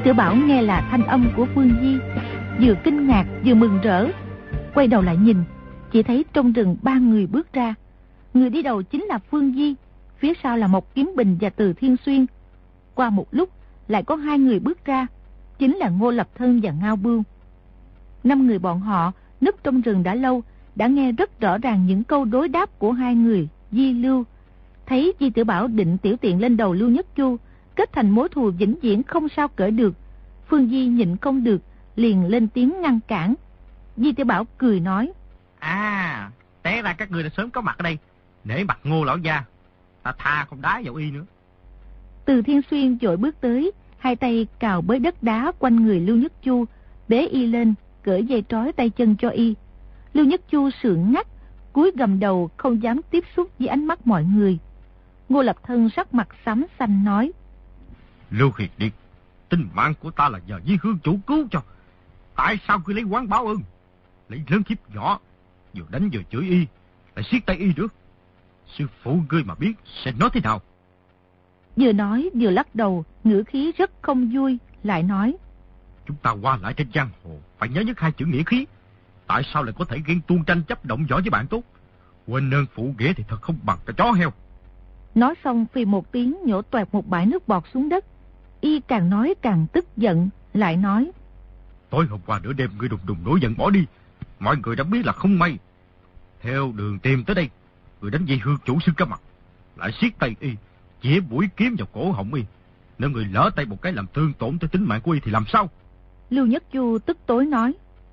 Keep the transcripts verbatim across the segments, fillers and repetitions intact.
Tiểu Bảo nghe là thanh âm của Phương Di, vừa kinh ngạc vừa mừng rỡ, quay đầu lại nhìn, chỉ thấy trong rừng ba người bước ra. Người đi đầu chính là Phương Di, phía sau là Mộc Kiếm Bình và Từ Thiên Xuyên. Qua một lúc lại có hai người bước ra, chính là Ngô Lập Thân và Ngao Bưu. Năm người bọn họ núp trong rừng đã lâu, đã nghe rất rõ ràng những câu đối đáp của hai người Di Lưu. Thấy Di Tiểu Bảo định tiểu tiện lên đầu Lưu Nhất Chu, kết thành mối thù vĩnh viễn không sao cởi được. Phương Di nhịn không được, liền lên tiếng ngăn cản. Di Tiểu Bảo cười nói: À, té ra các ngươi đã sớm có mặt ở đây, nể mặt Ngô lão gia, ta tha không đá vào y nữa. Từ Thiên Xuyên vội bước tới, hai tay cào bới đất đá quanh người Lưu Nhất Chu, bế y lên, cởi dây trói tay chân cho y. Lưu Nhất Chu sượng ngắt, cúi gầm đầu không dám tiếp xúc với ánh mắt mọi người. Ngô Lập Thân sắc mặt xám xanh nói: Lưu Hiệt Điệt, tính mạng của ta là nhờ Di Hương chủ cứu cho, tại sao cứ lấy oán báo ơn, lấy lớn hiếp nhỏ, vừa đánh vừa chửi y, lại siết tay y nữa. Sư phụ ngươi mà biết sẽ nói thế nào? Vừa nói vừa lắc đầu, ngữ khí rất không vui, lại nói: Chúng ta qua lại trên giang hồ phải nhớ nhất hai chữ nghĩa khí, tại sao lại có thể ghen tuông tranh chấp động võ với bạn tốt? Quên ơn phụ nghĩa thì thật không bằng cái chó heo. Nói xong phì một tiếng nhổ toẹt một bãi nước bọt xuống đất. Y càng nói càng tức giận, lại nói: Tối hôm qua nửa đêm ngươi đùng đùng nổi giận bỏ đi, mọi người đã biết là không may. Theo đường tìm tới đây, người đánh Di Hương chủ sư cả mặt, lại siết tay y, chĩa mũi kiếm vào cổ họng y. Nếu người lỡ tay một cái làm thương tổn tới tính mạng của y thì làm sao? Lưu Nhất Chu tức tối nói: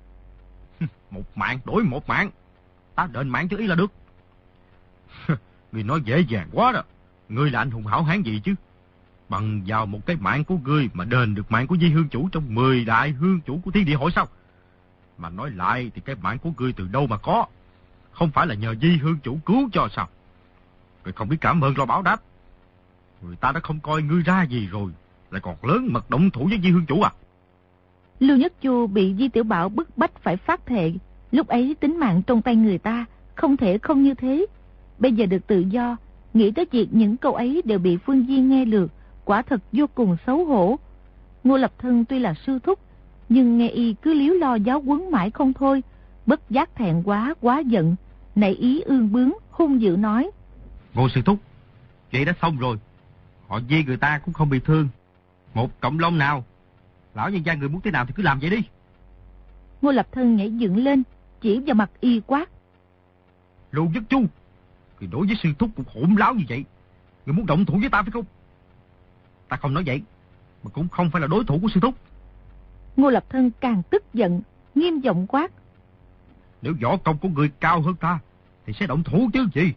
Một mạng đổi một mạng, ta đền mạng cho y là được. Người nói dễ dàng quá đó. Ngươi là anh hùng hảo hán gì chứ? Bằng vào một cái mạng của ngươi mà đền được mạng của Di Hương chủ trong mười đại hương chủ của thiên địa hội sao? Mà nói lại thì cái mạng của ngươi từ đâu mà có? Không phải là nhờ Di Hương chủ cứu cho sao? Ngươi không biết cảm ơn lo báo đáp. Người ta đã không coi ngươi ra gì rồi, lại còn lớn mật động thủ với Di Hương chủ à? Lưu Nhất Chu bị Di Tiểu Bảo bức bách phải phát thệ, lúc ấy tính mạng trong tay người ta, không thể không như thế. Bây giờ được tự do, nghĩ tới việc những câu ấy đều bị Phương Di nghe được, quả thật vô cùng xấu hổ. Ngô Lập Thân tuy là sư thúc, nhưng nghe y cứ líu lo giáo huấn mãi không thôi, bất giác thẹn quá quá giận, nảy ý ương bướng, hung dữ nói: Ngô sư thúc, vậy đã xong rồi, họ Di người ta cũng không bị thương, một cộng lông nào. Lão nhân gia người muốn thế nào thì cứ làm vậy đi. Ngô Lập Thân nhảy dựng lên, chỉ vào mặt y quát: Lưu Nhất Chu, người đối với sư thúc cũng hỗn láo như vậy, người muốn động thủ với ta phải không? Ta không nói vậy, mà cũng không phải là đối thủ của sư thúc. Ngô Lập Thân càng tức giận, nghiêm giọng quát: Nếu võ công của người cao hơn ta thì sẽ động thủ chứ gì?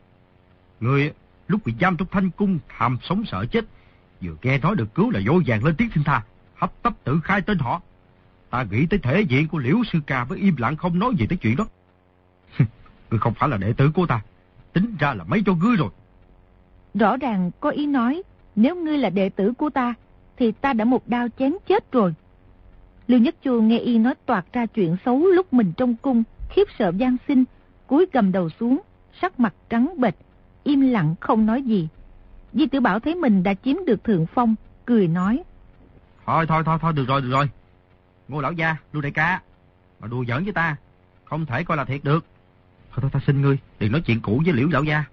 Người lúc bị giam trong thanh cung tham sống sợ chết, vừa nghe nói được cứu là vô vàng lên tiếng xin tha, hấp tấp tự khai tên họ. Ta nghĩ tới thể diện của Liễu sư ca với im lặng không nói gì tới chuyện đó. Ngươi không phải là đệ tử của ta, tính ra là mấy cho ngươi rồi. Rõ ràng có ý nói, nếu ngươi là đệ tử của ta thì ta đã một đao chém chết rồi. Lưu Nhất Chu nghe y nói toạc ra chuyện xấu lúc mình trong cung, khiếp sợ van xin, cúi gầm đầu xuống, sắc mặt trắng bệch, im lặng không nói gì. Di Tiểu Bảo thấy mình đã chiếm được thượng phong, cười nói: Thôi thôi thôi thôi được rồi được rồi. Ngô lão gia, Lưu đại ca, mà đùa giỡn với ta, không thể coi là thiệt được. Thôi thôi ta xin ngươi, đừng nói chuyện cũ với Liễu lão gia.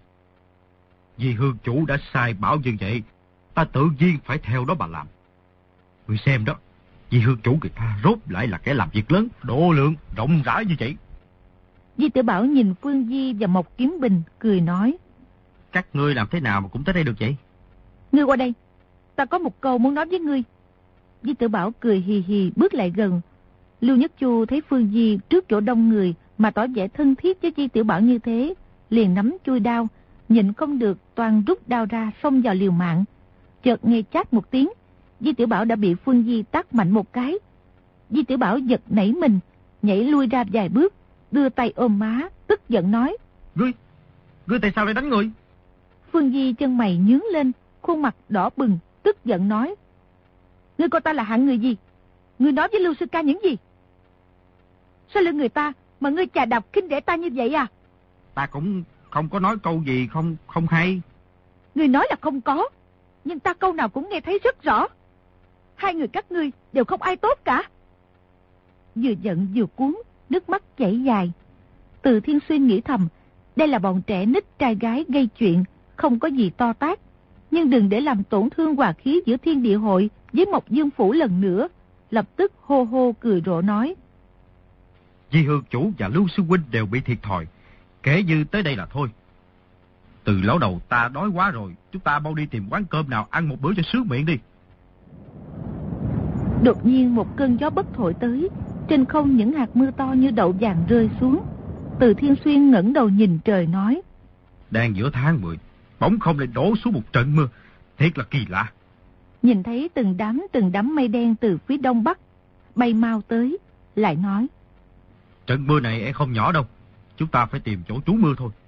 Vì Hương chủ đã sai bảo như vậy, ta tự nhiên phải theo đó mà làm. Ngươi xem đó, vì Hương chủ người ta rốt lại là kẻ làm việc lớn, độ lượng, rộng rãi như vậy. Di Tiểu Bảo nhìn Phương Di và Mộc Kiếm Bình, cười nói: Các ngươi làm thế nào mà cũng tới đây được vậy? Ngươi qua đây, ta có một câu muốn nói với ngươi. Di Tiểu Bảo cười hì hì bước lại gần. Lưu Nhất Chu thấy Phương Di trước chỗ đông người mà tỏ vẻ thân thiết với Di Tiểu Bảo như thế, liền nắm chui đao, nhịn không được toàn rút đao ra xông vào liều mạng. Chợt nghe chát một tiếng, Di Tiểu Bảo đã bị Phương Di tát mạnh một cái. Di Tiểu Bảo giật nảy mình, nhảy lui ra vài bước, đưa tay ôm má, tức giận nói: Ngươi, ngươi tại sao lại đánh người? Phương Di chân mày nhướng lên, khuôn mặt đỏ bừng, tức giận nói: Ngươi coi ta là hạng người gì? Ngươi nói với Lưu sư ca những gì? Sao lưng người ta mà ngươi chà đạp khinh rẻ ta như vậy à? Ta cũng không có nói câu gì không không hay. Ngươi nói là không có, nhưng ta câu nào cũng nghe thấy rất rõ. Hai người các ngươi đều không ai tốt cả. Vừa giận vừa cuốn, nước mắt chảy dài. Từ Thiên Xuyên nghĩ thầm, đây là bọn trẻ nít trai gái gây chuyện, không có gì to tát, nhưng đừng để làm tổn thương hòa khí giữa Thiên Địa Hội với Mộc Dương Phủ lần nữa. Lập tức hô hô cười rộ nói: Di Hương chủ và Lưu Sư huynh đều bị thiệt thòi, kể như tới đây là thôi. Từ lão đầu ta đói quá rồi, chúng ta mau đi tìm quán cơm nào ăn một bữa cho sướng miệng đi. Đột nhiên một cơn gió bất thổi tới, trên không những hạt mưa to như đậu vàng rơi xuống. Từ Thiên Xuyên ngẩng đầu nhìn trời nói: Đang giữa tháng mười, bỗng không lại đổ xuống một trận mưa, thiệt là kỳ lạ. Nhìn thấy từng đám từng đám mây đen từ phía đông bắc bay mau tới, lại nói: Trận mưa này e không nhỏ đâu, chúng ta phải tìm chỗ trú mưa thôi.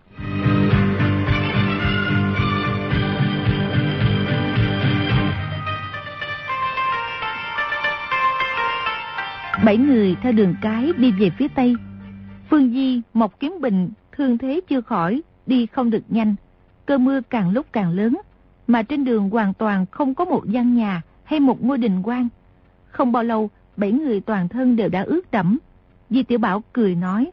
Bảy người theo đường cái đi về phía tây. Phương Di, Mộc Kiếm Bình thương thế chưa khỏi, đi không được nhanh. Cơn mưa càng lúc càng lớn, mà trên đường hoàn toàn không có một gian nhà hay một ngôi đình quan. Không bao lâu, bảy người toàn thân đều đã ướt đẫm. Di Tiểu Bảo cười nói: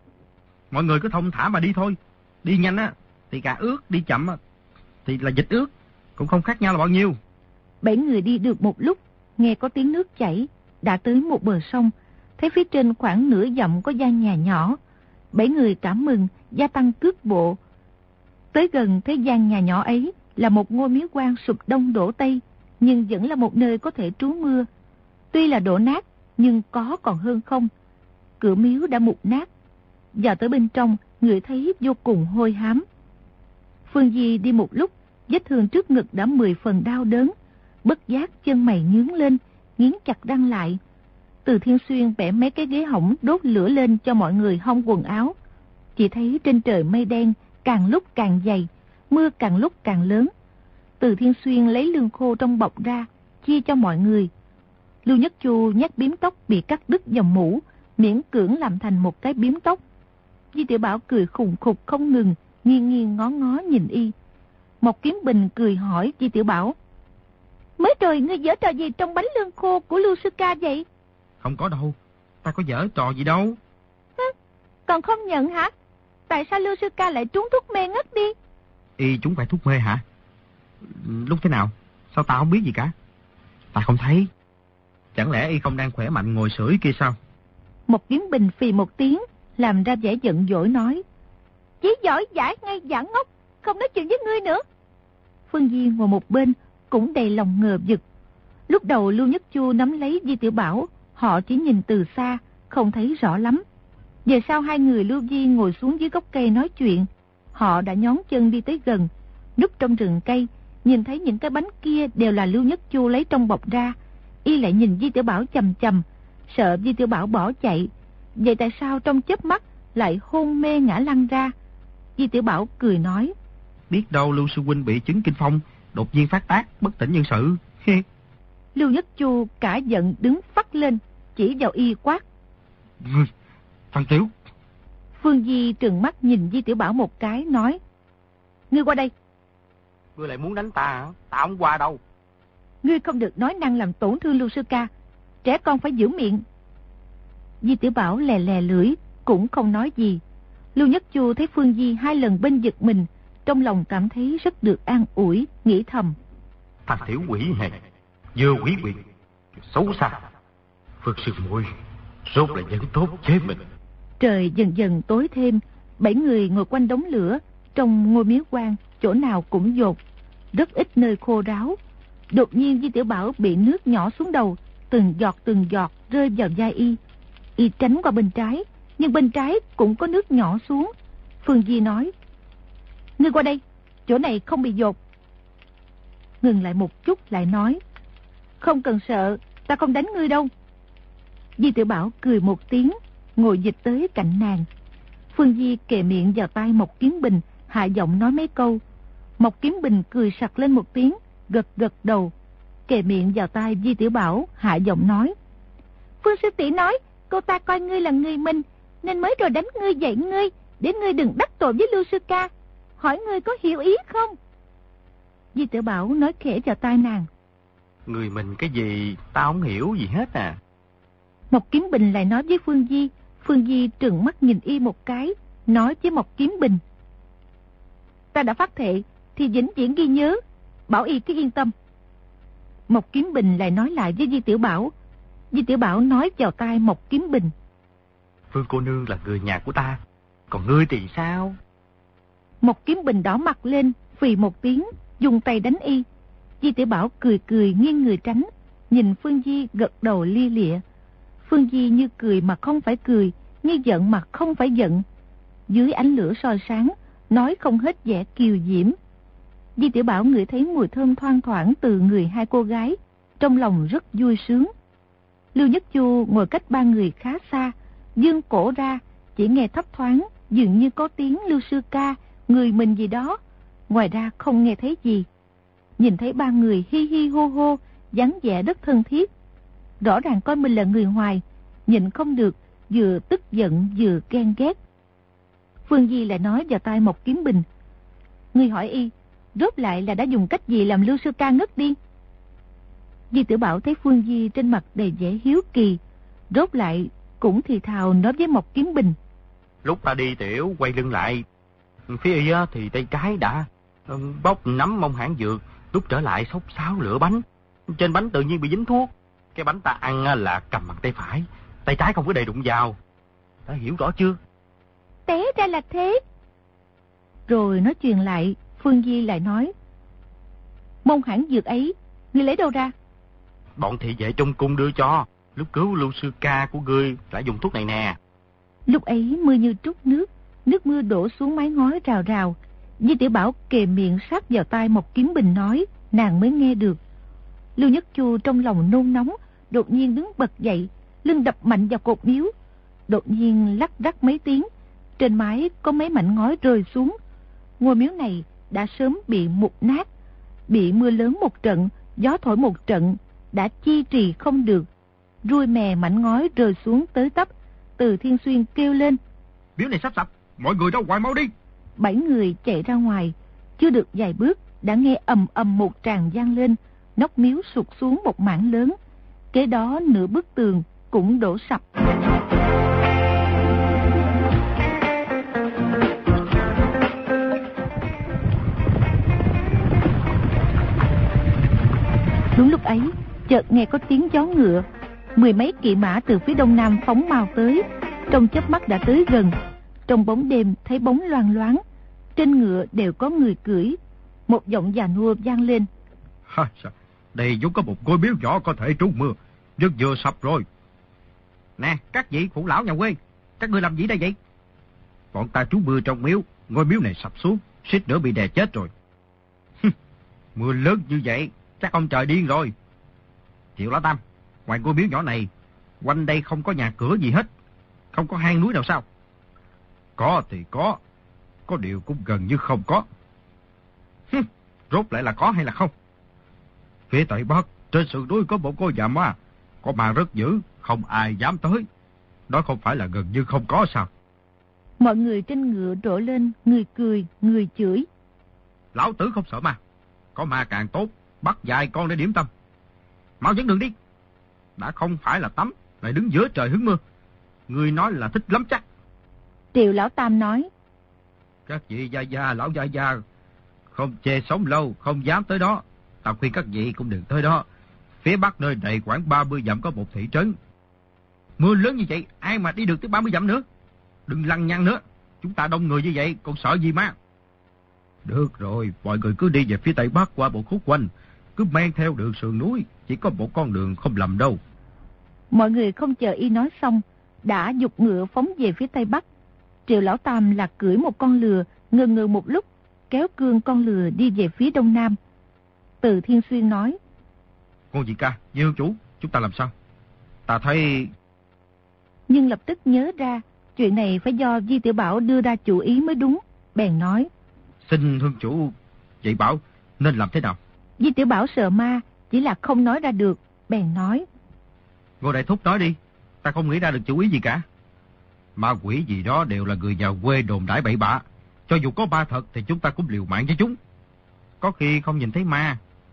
Mọi người cứ thông thả mà đi thôi. Đi nhanh á thì cả ướt, đi chậm á thì là dịch ướt, cũng không khác nhau là bao nhiêu. Bảy người đi được một lúc, nghe có tiếng nước chảy, đã tới một bờ sông, thấy phía trên khoảng nửa dặm có gian nhà nhỏ. Bảy người cảm mừng, gia tăng cước bộ. Tới gần thấy gian nhà nhỏ ấy là một ngôi miếu quan sụp đông đổ tây, nhưng vẫn là một nơi có thể trú mưa. Tuy là đổ nát, nhưng có còn hơn không. Cửa miếu đã mục nát. Vào tới bên trong, người thấy vô cùng hôi hám. Phương Di đi một lúc, vết thương trước ngực đã mười phần đau đớn. Bất giác chân mày nhướng lên, nghiến chặt răng lại. Từ Thiên Xuyên bẻ mấy cái ghế hỏng đốt lửa lên cho mọi người hong quần áo. Chỉ thấy trên trời mây đen càng lúc càng dày, mưa càng lúc càng lớn. Từ Thiên Xuyên lấy lương khô trong bọc ra, chia cho mọi người. Lưu Nhất Chu nhát bím tóc bị cắt đứt vòng mũ, miễn cưỡng làm thành một cái bím tóc. Di Tiểu Bảo cười khùng khục không ngừng, nghiêng nghiêng ngó ngó nhìn y. Mộc Kiếm Bình cười hỏi Di Tiểu Bảo: Mới rồi ngươi giở trò gì trong bánh lương khô của Lưu Sư Ca vậy? Không có đâu, ta có giở trò gì đâu. Hứ, còn không nhận hả? Tại sao Lưu Sư Ca lại trúng thuốc mê ngất đi? Y trúng phải thuốc mê hả? Lúc thế nào? Sao ta không biết gì cả? Ta không thấy. Chẳng lẽ y không đang khỏe mạnh ngồi sưởi kia sao? Một Kiếm Bình phì một tiếng, làm ra vẻ giận dỗi nói: Chỉ giỏi giải ngay giả ngốc, không nói chuyện với ngươi nữa. Phương Di ngồi một bên cũng đầy lòng ngờ vực. Lúc đầu Lưu Nhất Chu nắm lấy Di Tiểu Bảo, họ chỉ nhìn từ xa, không thấy rõ lắm. Về sau hai người Lưu Di ngồi xuống dưới gốc cây nói chuyện, họ đã nhón chân đi tới gần, núp trong rừng cây, nhìn thấy những cái bánh kia đều là Lưu Nhất Chu lấy trong bọc ra. Y lại nhìn Di Tiểu Bảo chầm chầm, sợ Di Tiểu Bảo bỏ chạy. Vậy tại sao trong chớp mắt lại hôn mê ngã lăn ra? Di Tiểu Bảo cười nói: Biết đâu Lưu sư huynh bị chứng kinh phong, đột nhiên phát tác, bất tỉnh nhân sự. Lưu Nhất Chu cả giận đứng phắt lên, chỉ vào y quát: Phan Tiểu. Phương Di trừng mắt nhìn Di Tiểu Bảo một cái, nói: Ngươi qua đây. Ngươi lại muốn đánh ta hả? Ta không qua đâu. Ngươi không được nói năng làm tổn thương Lưu Sư Ca, trẻ con phải giữ miệng. Di Tiểu Bảo lè lè lưỡi, cũng không nói gì. Lưu Nhất Chu thấy Phương Di hai lần bên giật mình, trong lòng cảm thấy rất được an ủi, nghĩ thầm: Thằng tiểu quỷ này, vừa quỷ quyệt, xấu xa. Phước sư muội rốt là vẫn tốt chế mình. Trời dần dần tối thêm, bảy người ngồi quanh đống lửa, trong ngôi miếu quan, chỗ nào cũng dột, rất ít nơi khô ráo. Đột nhiên Di Tiểu Bảo bị nước nhỏ xuống đầu, từng giọt từng giọt rơi vào vai y. Y tránh qua bên trái, nhưng bên trái cũng có nước nhỏ xuống. Phương Di nói: Ngươi qua đây, chỗ này không bị dột. Ngừng lại một chút lại nói: Không cần sợ, ta không đánh ngươi đâu. Di Tiểu Bảo cười một tiếng, ngồi dịch tới cạnh nàng. Phương Di kề miệng vào tai Mộc Kiếm Bình, hạ giọng nói mấy câu. Mộc Kiếm Bình cười sặc lên một tiếng, gật gật đầu, kề miệng vào tai Di Tiểu Bảo, hạ giọng nói: Phương sư tỷ nói cô ta coi ngươi là người mình, nên mới rồi đánh ngươi dạy ngươi, để ngươi đừng đắc tội với Lưu Sư Ca. Hỏi ngươi có hiểu ý không? Di Tiểu Bảo nói khẽ vào tai nàng: Người mình cái gì ta không hiểu gì hết à. Mộc Kiếm Bình lại nói với Phương Di. Phương Di trừng mắt nhìn y một cái, nói với Mộc Kiếm Bình: ta đã phát thệ thì vĩnh viễn ghi nhớ, bảo y cứ yên tâm. Mộc Kiếm Bình lại nói lại với Di Tiểu Bảo. Di Tiểu Bảo nói vào tai Mộc Kiếm Bình: Phương cô nương là người nhà của ta, còn ngươi thì sao? Mộc Kiếm Bình đỏ mặt lên, phì một tiếng, dùng tay đánh y. Di Tiểu Bảo cười cười nghiêng người tránh, nhìn Phương Di gật đầu lia lịa. Phương Di như cười mà không phải cười, như giận mà không phải giận. Dưới ánh lửa soi sáng, nói không hết vẻ kiều diễm. Di Tiểu Bảo ngửi thấy mùi thơm thoang thoảng từ người hai cô gái, trong lòng rất vui sướng. Lưu Nhất Chu ngồi cách ba người khá xa, dương cổ ra, chỉ nghe thấp thoáng, dường như có tiếng Lưu sư ca, người mình gì đó. Ngoài ra không nghe thấy gì. Nhìn thấy ba người hi hi hô hô, dáng vẻ rất thân thiết. Rõ ràng coi mình là người ngoài, nhịn không được, vừa tức giận vừa ghen ghét. Phương Di lại nói vào tai Mộc Kiếm Bình: ngươi hỏi y, rốt lại là đã dùng cách gì làm Lưu sư ca ngất điên? Di Tiểu Bảo thấy Phương Di trên mặt đầy vẻ hiếu kỳ, rốt lại cũng thì thào nói với Mộc Kiếm Bình: lúc ta đi tiểu quay lưng lại, phía y thì tay trái đã bóc nắm mông hãng dược, lúc trở lại xốc xáo lửa bánh, trên bánh tự nhiên bị dính thuốc. Cái bánh ta ăn là cầm bằng tay phải, tay trái không có đầy đụng vào. Ta hiểu rõ chưa? Té ra là thế. Rồi nói truyền lại, Phương Di lại nói: mông hãng dược ấy, ngươi lấy đâu ra? Bọn thị vệ trong cung đưa cho, lúc cứu Lưu sư ca của ngươi đã dùng thuốc này nè. Lúc ấy mưa như trút nước, nước mưa đổ xuống mái ngói rào rào. Di Tiểu Bảo kề miệng sát vào tai Mộc Kiếm Bình nói, nàng mới nghe được. Lưu Nhất Chu trong lòng nôn nóng, đột nhiên đứng bật dậy, lưng đập mạnh vào cột miếu. Đột nhiên lắc đắc mấy tiếng, trên mái có mấy mảnh ngói rơi xuống. Ngôi miếu này đã sớm bị mục nát, bị mưa lớn một trận, gió thổi một trận, đã chi trì không được. Ruồi mè mảnh ngói rơi xuống tới tấp. Từ Thiên Xuyên kêu lên: miếu này sắp sập, mọi người ra ngoài mau đi. Bảy người chạy ra ngoài, chưa được vài bước đã nghe ầm ầm một tràng vang lên, nóc miếu sụt xuống một mảng lớn. Kế đó nửa bức tường cũng đổ sập. Đúng lúc ấy, chợt nghe có tiếng gió ngựa, mười mấy kỵ mã từ phía đông nam phóng mau tới, trong chớp mắt đã tới gần. Trong bóng đêm thấy bóng loang loáng, trên ngựa đều có người cưỡi. Một giọng già nua vang lên: ha, đây vốn có một ngôi miếu nhỏ có thể trú mưa, nhưng vừa sập rồi. Nè, các vị phụ lão nhà quê, các ngươi làm gì đây vậy? Bọn ta trú mưa trong miếu, ngôi miếu này sập xuống, suýt nữa bị đè chết rồi. Mưa lớn như vậy, chắc ông trời điên rồi. Triệu Lão Tam, ngoài ngôi miếu nhỏ này, quanh đây không có nhà cửa gì hết, không có hang núi nào sao? Có thì có, có điều cũng gần như không có. Hừm, rốt lại là có hay là không? Phía tây bắc, trên sườn núi có một ngôi nhà ma, có ma rất dữ, không ai dám tới. Đó không phải là gần như không có sao? Mọi người trên ngựa rộ lên, người cười, người chửi. Lão tử không sợ ma, có ma càng tốt, bắt vài con để điểm tâm. Mau dẫn đường đi. Đã không phải là tắm, lại đứng giữa trời hứng mưa. Người nói là thích lắm chắc. Triệu Lão Tam nói: các vị gia gia, lão gia gia, không chê sống lâu, không dám tới đó. Ta khuyên các vị cũng đừng tới đó. Phía bắc nơi này khoảng ba mươi dặm có một thị trấn. Mưa lớn như vậy, ai mà đi được tới ba mươi dặm nữa? Đừng lăng nhăng nữa, chúng ta đông người như vậy, còn sợ gì ma? Được rồi, mọi người cứ đi về phía tây bắc qua một khúc quanh, cứ men theo đường sườn núi, chỉ có một con đường không lầm đâu. Mọi người không chờ y nói xong, đã giục ngựa phóng về phía tây bắc. Triệu Lão Tam là cưỡi một con lừa, ngừ ngừ một lúc, kéo cương con lừa đi về phía đông nam. Từ Thiên Xuyên nói: Con gì ca, Dương chủ, chúng ta làm sao? Ta thấy... Nhưng lập tức nhớ ra, chuyện này phải do Di Tiểu Bảo đưa ra chủ ý mới đúng, bèn nói: Xin hương chủ dạy bảo nên làm thế nào? Di Tiểu Bảo sợ ma, chỉ là không nói ra được, bèn nói: Ngô Đại Thúc nói đi, ta không nghĩ ra được chủ ý gì cả. Ma quỷ gì đó đều là người nhà quê đồn đãi bậy bạ. Cho dù có ma thật thì chúng ta cũng liều mạng với chúng. Có khi không nhìn thấy ma,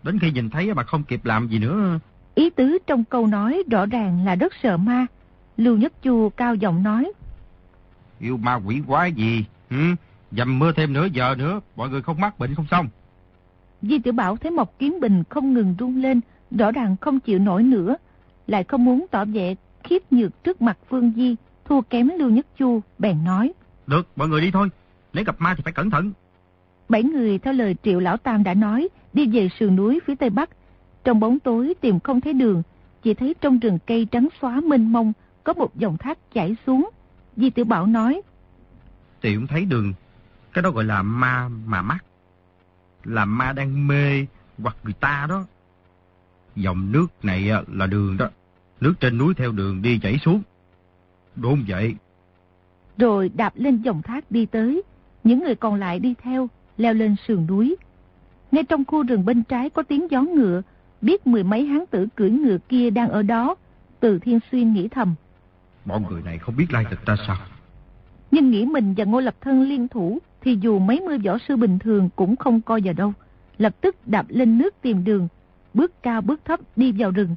Đến khi nhìn thấy mà không kịp làm gì nữa. Ý tứ trong câu nói rõ ràng là rất sợ ma. Lưu Nhất Chu cao giọng nói. Yêu ma quỷ quái gì? Ừ? Dầm mưa thêm nửa giờ nữa, mọi người không mắc bệnh không xong. Di Tiểu Bảo thấy Mộc Kiếm Bình không ngừng run lên, rõ ràng không chịu nổi nữa, lại không muốn tỏ vẻ khiếp nhược trước mặt Phương Di, thua kém Lưu Nhất Chu, bèn nói. Được, mọi người đi thôi, nếu gặp ma thì phải cẩn thận. Bảy người theo lời Triệu Lão Tam đã nói, đi về sườn núi phía tây bắc. Trong bóng tối tìm không thấy đường, chỉ thấy trong rừng cây trắng xóa mênh mông có một dòng thác chảy xuống. Di Tiểu Bảo nói. Tiểu không thấy đường, cái đó gọi là ma mà mắt. Là ma đang mê hoặc người ta đó. Dòng nước này là đường đó. Nước trên núi theo đường đi chảy xuống. Đúng vậy. Rồi đạp lên dòng thác đi tới. Những người còn lại đi theo, leo lên sườn núi. Ngay trong khu rừng bên trái có tiếng gió ngựa. Biết mười mấy hán tử cưỡi ngựa kia đang ở đó. Từ Thiên Xuyên nghĩ thầm. Bọn người này không biết lai lịch ta sao. Nhưng nghĩ mình và Ngô Lập Thân liên thủ thì dù mấy mươi võ sư bình thường cũng không coi vào đâu. Lập tức đạp lên nước tìm đường, bước cao bước thấp đi vào rừng.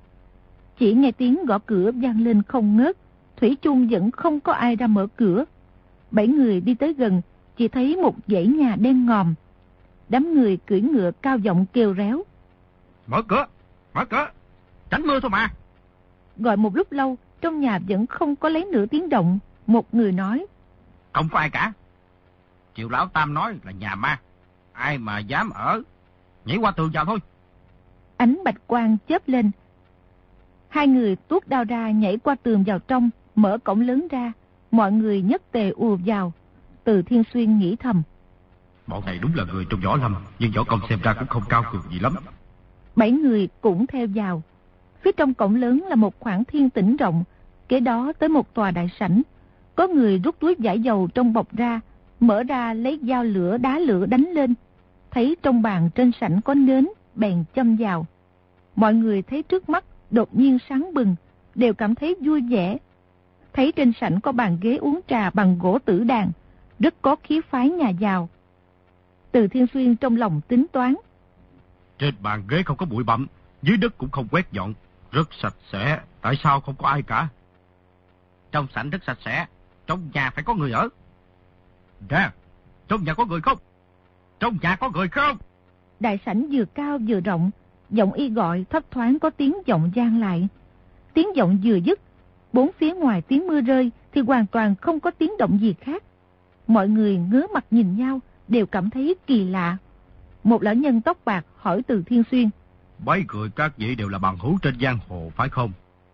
Chỉ nghe tiếng gõ cửa vang lên không ngớt, thủy chung vẫn không có ai ra mở cửa. Bảy người đi tới gần, chỉ thấy một dãy nhà đen ngòm. Đám người cưỡi ngựa cao giọng kêu réo. Mở cửa, mở cửa, tránh mưa thôi mà. Gọi một lúc lâu, trong nhà vẫn không có lấy nửa tiếng động. Một người nói. Không có ai cả. Triệu Lão Tam nói là nhà ma. Ai mà dám ở, nhảy qua tường vào thôi. Ánh bạch quang chớp lên. Hai người tuốt đao ra nhảy qua tường vào trong, mở cổng lớn ra. Mọi người nhất tề ùa vào. Từ Thiên Xuyên nghĩ thầm. Bọn này đúng là người trong võ lâm, nhưng võ công xem ra cũng không cao cường gì lắm. Bảy người cũng theo vào. Phía trong cổng lớn là một khoảng thiên tĩnh rộng. Kế đó tới một tòa đại sảnh. Có người rút túi vải dầu trong bọc ra, mở ra lấy dao lửa đá lửa đánh lên. Thấy trong bàn trên sảnh có nến, bèn châm vào. Mọi người thấy trước mắt đột nhiên sáng bừng, đều cảm thấy vui vẻ. Thấy trên sảnh có bàn ghế uống trà bằng gỗ tử đàn, rất có khí phái nhà giàu. Từ Thiên Xuyên trong lòng tính toán. Trên bàn ghế không có bụi bặm, dưới đất cũng không quét dọn, rất sạch sẽ, tại sao không có ai cả? Trong sảnh rất sạch sẽ, trong nhà phải có người ở. Nè, trong nhà có người không? Trong nhà có người không? Đại sảnh vừa cao vừa rộng, giọng y gọi thấp thoáng có tiếng giọng vang lại. Tiếng giọng vừa dứt, bốn phía ngoài tiếng mưa rơi thì hoàn toàn không có tiếng động gì khác. Mọi người ngớ mặt nhìn nhau, đều cảm thấy kỳ lạ. Một lão nhân tóc bạc hỏi Từ Thiên Xuyên. Mấy người các vị đều là bằng hữu trên giang hồ phải không?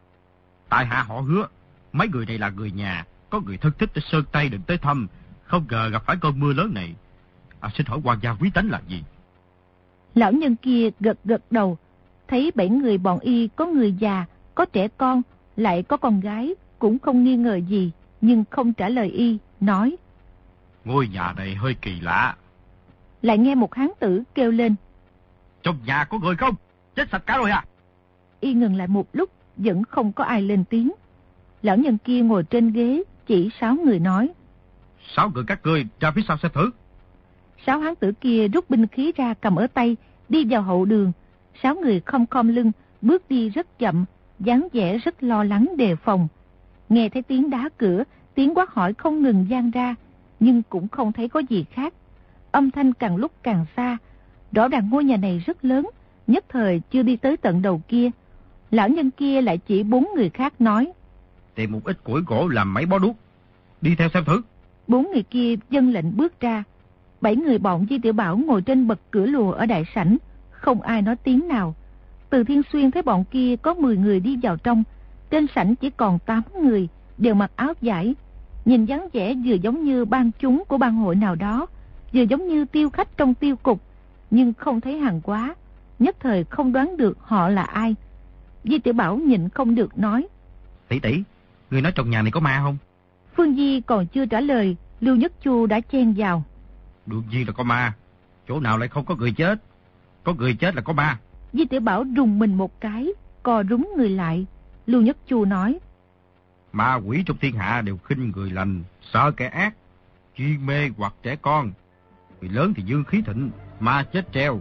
Tại hạ họ Hứa, mấy người này là người nhà, có người thân thích ở Sơn Tây định tới thăm, không ngờ gặp phải cơn mưa lớn này. À, xin hỏi quan gia quý tánh là gì? Lão nhân kia gật gật đầu, thấy bảy người bọn y có người già, có trẻ con, lại có con gái, cũng không nghi ngờ gì, nhưng không trả lời y, nói. Ngôi nhà này hơi kỳ lạ. Lại nghe một hán tử kêu lên. Trong nhà có người không? Chết sạch cả rồi à? Y ngừng lại một lúc, vẫn không có ai lên tiếng. Lão nhân kia ngồi trên ghế, chỉ sáu người nói. Sáu người các ngươi ra phía sau xem thử. Sáu hán tử kia rút binh khí ra cầm ở tay, đi vào hậu đường. Sáu người khom khom lưng, bước đi rất chậm, dáng vẻ rất lo lắng đề phòng. Nghe thấy tiếng đá cửa, tiếng quát hỏi không ngừng vang ra, nhưng cũng không thấy có gì khác. Âm thanh càng lúc càng xa. Rõ ràng ngôi nhà này rất lớn, nhất thời chưa đi tới tận đầu kia. Lão nhân kia lại chỉ bốn người khác nói. Tìm một ít củi gỗ làm mấy bó đuốc, đi theo xem thử. Bốn người kia vâng lệnh bước ra. Bảy người bọn Di Tiểu Bảo ngồi trên bậc cửa lùa ở đại sảnh, không ai nói tiếng nào. Từ Thiên Xuyên thấy bọn kia có mười người đi vào trong, trên sảnh chỉ còn tám người, đều mặc áo vải. Nhìn dáng vẻ vừa giống như ban chúng của ban hội nào đó, vừa giống như tiêu khách trong tiêu cục, nhưng không thấy hàng hóa, nhất thời không đoán được họ là ai. Di Tiểu Bảo nhịn không được nói. Tỷ tỷ, người nói trong nhà này có ma không? Phương Di còn chưa trả lời, Lưu Nhất Chu đã chen vào. Đương nhiên là có ma, chỗ nào lại không có người chết? Có người chết là có ma. Di Tiểu Bảo rùng mình một cái, co rúm người lại. Lưu Nhất Chu nói. Ma quỷ trong thiên hạ đều khinh người lành, sợ kẻ ác, chuyên mê hoặc trẻ con. Người lớn thì dương khí thịnh, ma chết treo,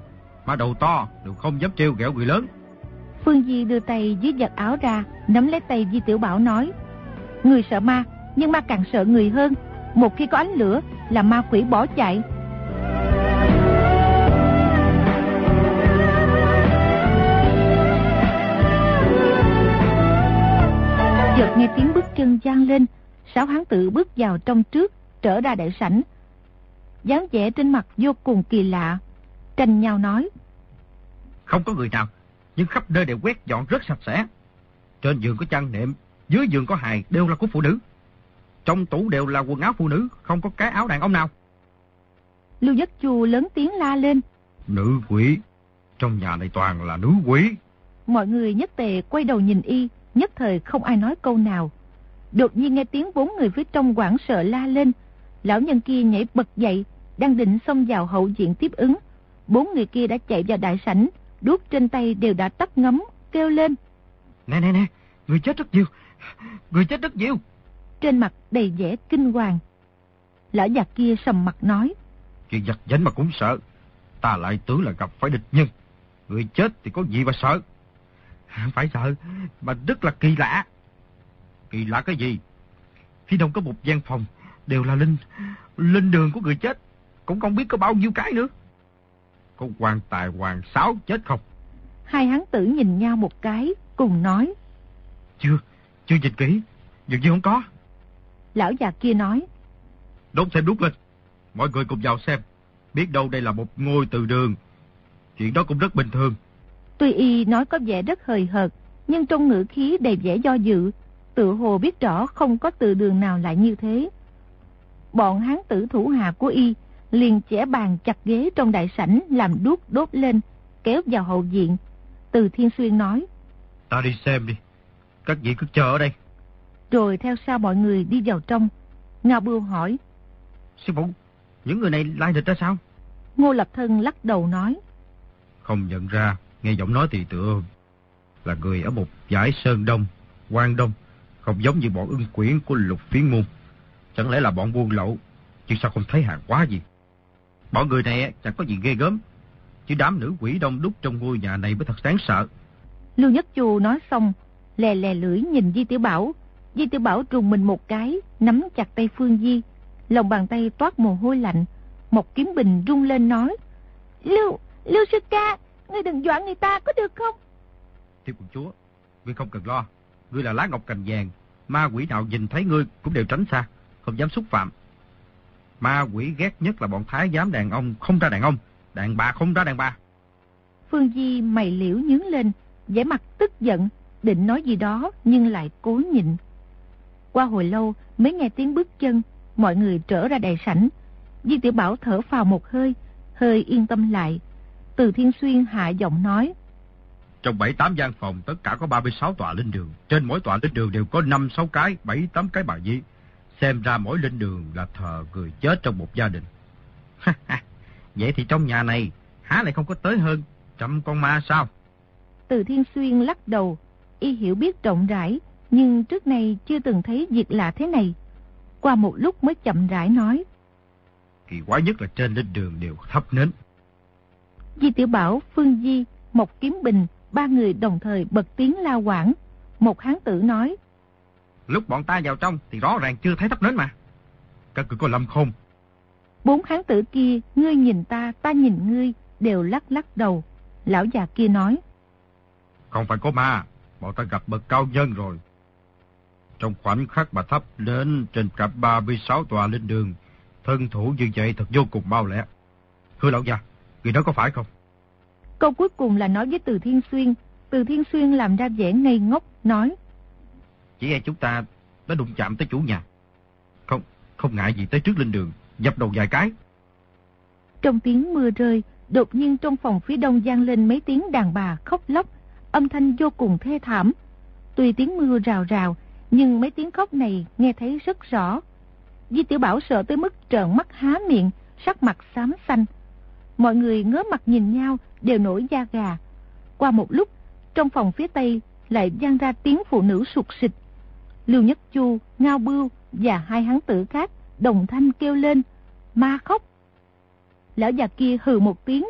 mà đầu to đều không dám trêu ghẹo người lớn. Phương Di đưa tay dưới giật áo ra, nắm lấy tay Di Tiểu Bảo nói: người sợ ma, nhưng ma càng sợ người hơn. Một khi có ánh lửa là ma quỷ bỏ chạy. Chợt nghe tiếng bước chân vang lên, sáu hán tử bước vào trong trước, trở ra đại sảnh. Dáng vẻ trên mặt vô cùng kỳ lạ, tranh nhau nói: không có người nào, nhưng khắp nơi đều quét dọn rất sạch sẽ. Trên giường có chăn nệm, dưới giường có hài, đều là của phụ nữ. Trong tủ đều là quần áo phụ nữ, không có cái áo đàn ông nào. Lưu Nhất Chu lớn tiếng la lên: nữ quỷ, trong nhà này toàn là nữ quỷ. Mọi người nhất tề quay đầu nhìn y, nhất thời không ai nói câu nào. Đột nhiên nghe tiếng bốn người phía trong hoảng sợ la lên. Lão nhân kia nhảy bật dậy, đang định xông vào hậu viện tiếp ứng. Bốn người kia đã chạy vào đại sảnh, đuốc trên tay đều đã tắt ngấm, kêu lên: nè nè nè, người chết rất nhiều, người chết rất nhiều. Trên mặt đầy vẻ kinh hoàng. Lão già kia sầm mặt nói: chuyện giật giánh mà cũng sợ, ta lại tưởng là gặp phải địch nhân. Người chết thì có gì mà sợ? Không phải sợ, mà rất là kỳ lạ. Kỳ lạ cái gì? Phía đông có một gian phòng, đều là linh linh đường của người chết, cũng không biết có bao nhiêu cái nữa. Có quan tài hoàng sáo chết không? Hai hán tử nhìn nhau một cái, cùng nói: Chưa, chưa nhìn kỹ, dường như không có. Lão già kia nói: đốt xem đốt lên, mọi người cùng vào xem, biết đâu đây là một ngôi từ đường. Chuyện đó cũng rất bình thường. Tuy y nói có vẻ rất hời hợt, nhưng trong ngữ khí đầy vẻ do dự, tự hồ biết rõ không có từ đường nào lại như thế. Bọn hán tử thủ hạ của y liền chẻ bàn chặt ghế trong đại sảnh làm đuốc đốt lên, kéo vào hậu viện. Từ Thiên Xuyên nói: ta đi xem đi, các vị cứ chờ ở đây. Rồi theo sau mọi người đi vào trong. Ngao Bưu hỏi: sư phụ, những người này lai lịch ra sao? Ngô Lập Thân lắc đầu nói: không nhận ra, nghe giọng nói thì tựa là người ở một dải Sơn Đông, Quan Đông, không giống như bọn ưng quyển của Lục Phiến Môn. Chẳng lẽ là bọn buôn lậu, chứ sao không thấy hàng hóa gì? Bọn người này chẳng có gì ghê gớm, chứ đám nữ quỷ đông đúc trong ngôi nhà này mới thật đáng sợ. Lưu Nhất Chu nói xong, lè lè lưỡi nhìn Di Tiểu Bảo. Di Tiểu Bảo trùng mình một cái, nắm chặt tay Phương Di, lòng bàn tay toát mồ hôi lạnh. Một Kiếm Bình rung lên nói: Lưu, Lưu sư ca, ngươi đừng dọa người ta có được không? Tiểu quận chúa, ngươi không cần lo, ngươi là lá ngọc cành vàng, ma quỷ nào nhìn thấy ngươi cũng đều tránh xa, không dám xúc phạm. Ma quỷ ghét nhất là bọn thái giám đàn ông không ra đàn ông, đàn bà không ra đàn bà. Phương Di mày liễu nhướng lên, vẻ mặt tức giận, định nói gì đó nhưng lại cố nhịn. Qua hồi lâu mới nghe tiếng bước chân, mọi người trở ra đại sảnh. Di Tiểu Bảo thở phào một hơi, hơi yên tâm lại. Từ Thiên Xuyên hạ giọng nói: trong bảy tám gian phòng tất cả có ba mươi sáu tòa linh đường, trên mỗi tòa linh đường đều có năm sáu cái, bảy tám cái bà di. Xem ra mỗi linh đường là thờ người chết trong một gia đình. Vậy thì trong nhà này há lại không có tới hơn trăm con ma sao? Từ Thiên Xuyên lắc đầu, y hiểu biết rộng rãi, nhưng trước nay chưa từng thấy việc lạ thế này. Qua một lúc mới chậm rãi nói: kỳ quái nhất là trên linh đường đều thắp nến. Di Tiểu Bảo, Phương Di, Một Kiếm Bình, ba người đồng thời bật tiếng la quảng. Một hán tử nói: lúc bọn ta vào trong thì rõ ràng chưa thấy thắp nến mà. Các ngươi có lầm không? Bốn hán tử kia, ngươi nhìn ta, ta nhìn ngươi, đều lắc lắc đầu. Lão già kia nói: không phải có ma, bọn ta gặp bậc cao nhân rồi. Trong khoảnh khắc mà thắp nến trên cả ba mươi sáu tòa linh đường, thân thủ như vậy thật vô cùng mau lẹ. Thưa lão già, người đó có phải không? Câu cuối cùng là nói với Từ Thiên Xuyên. Từ Thiên Xuyên làm ra vẻ ngây ngốc, nói: chỉ e chúng ta đã đụng chạm tới chủ nhà. Không, không ngại gì tới trước linh đường, dập đầu vài cái. Trong tiếng mưa rơi, đột nhiên trong phòng phía đông vang lên mấy tiếng đàn bà khóc lóc, âm thanh vô cùng thê thảm. Tuy tiếng mưa rào rào, nhưng mấy tiếng khóc này nghe thấy rất rõ. Di Tiểu Bảo sợ tới mức trợn mắt há miệng, sắc mặt xám xanh. Mọi người ngớ mặt nhìn nhau, đều nổi da gà. Qua một lúc, trong phòng phía tây lại vang ra tiếng phụ nữ sụt sịt. Lưu Nhất Chu, Ngao Bưu và hai hán tử khác đồng thanh kêu lên: ma khóc. Lão già kia hừ một tiếng,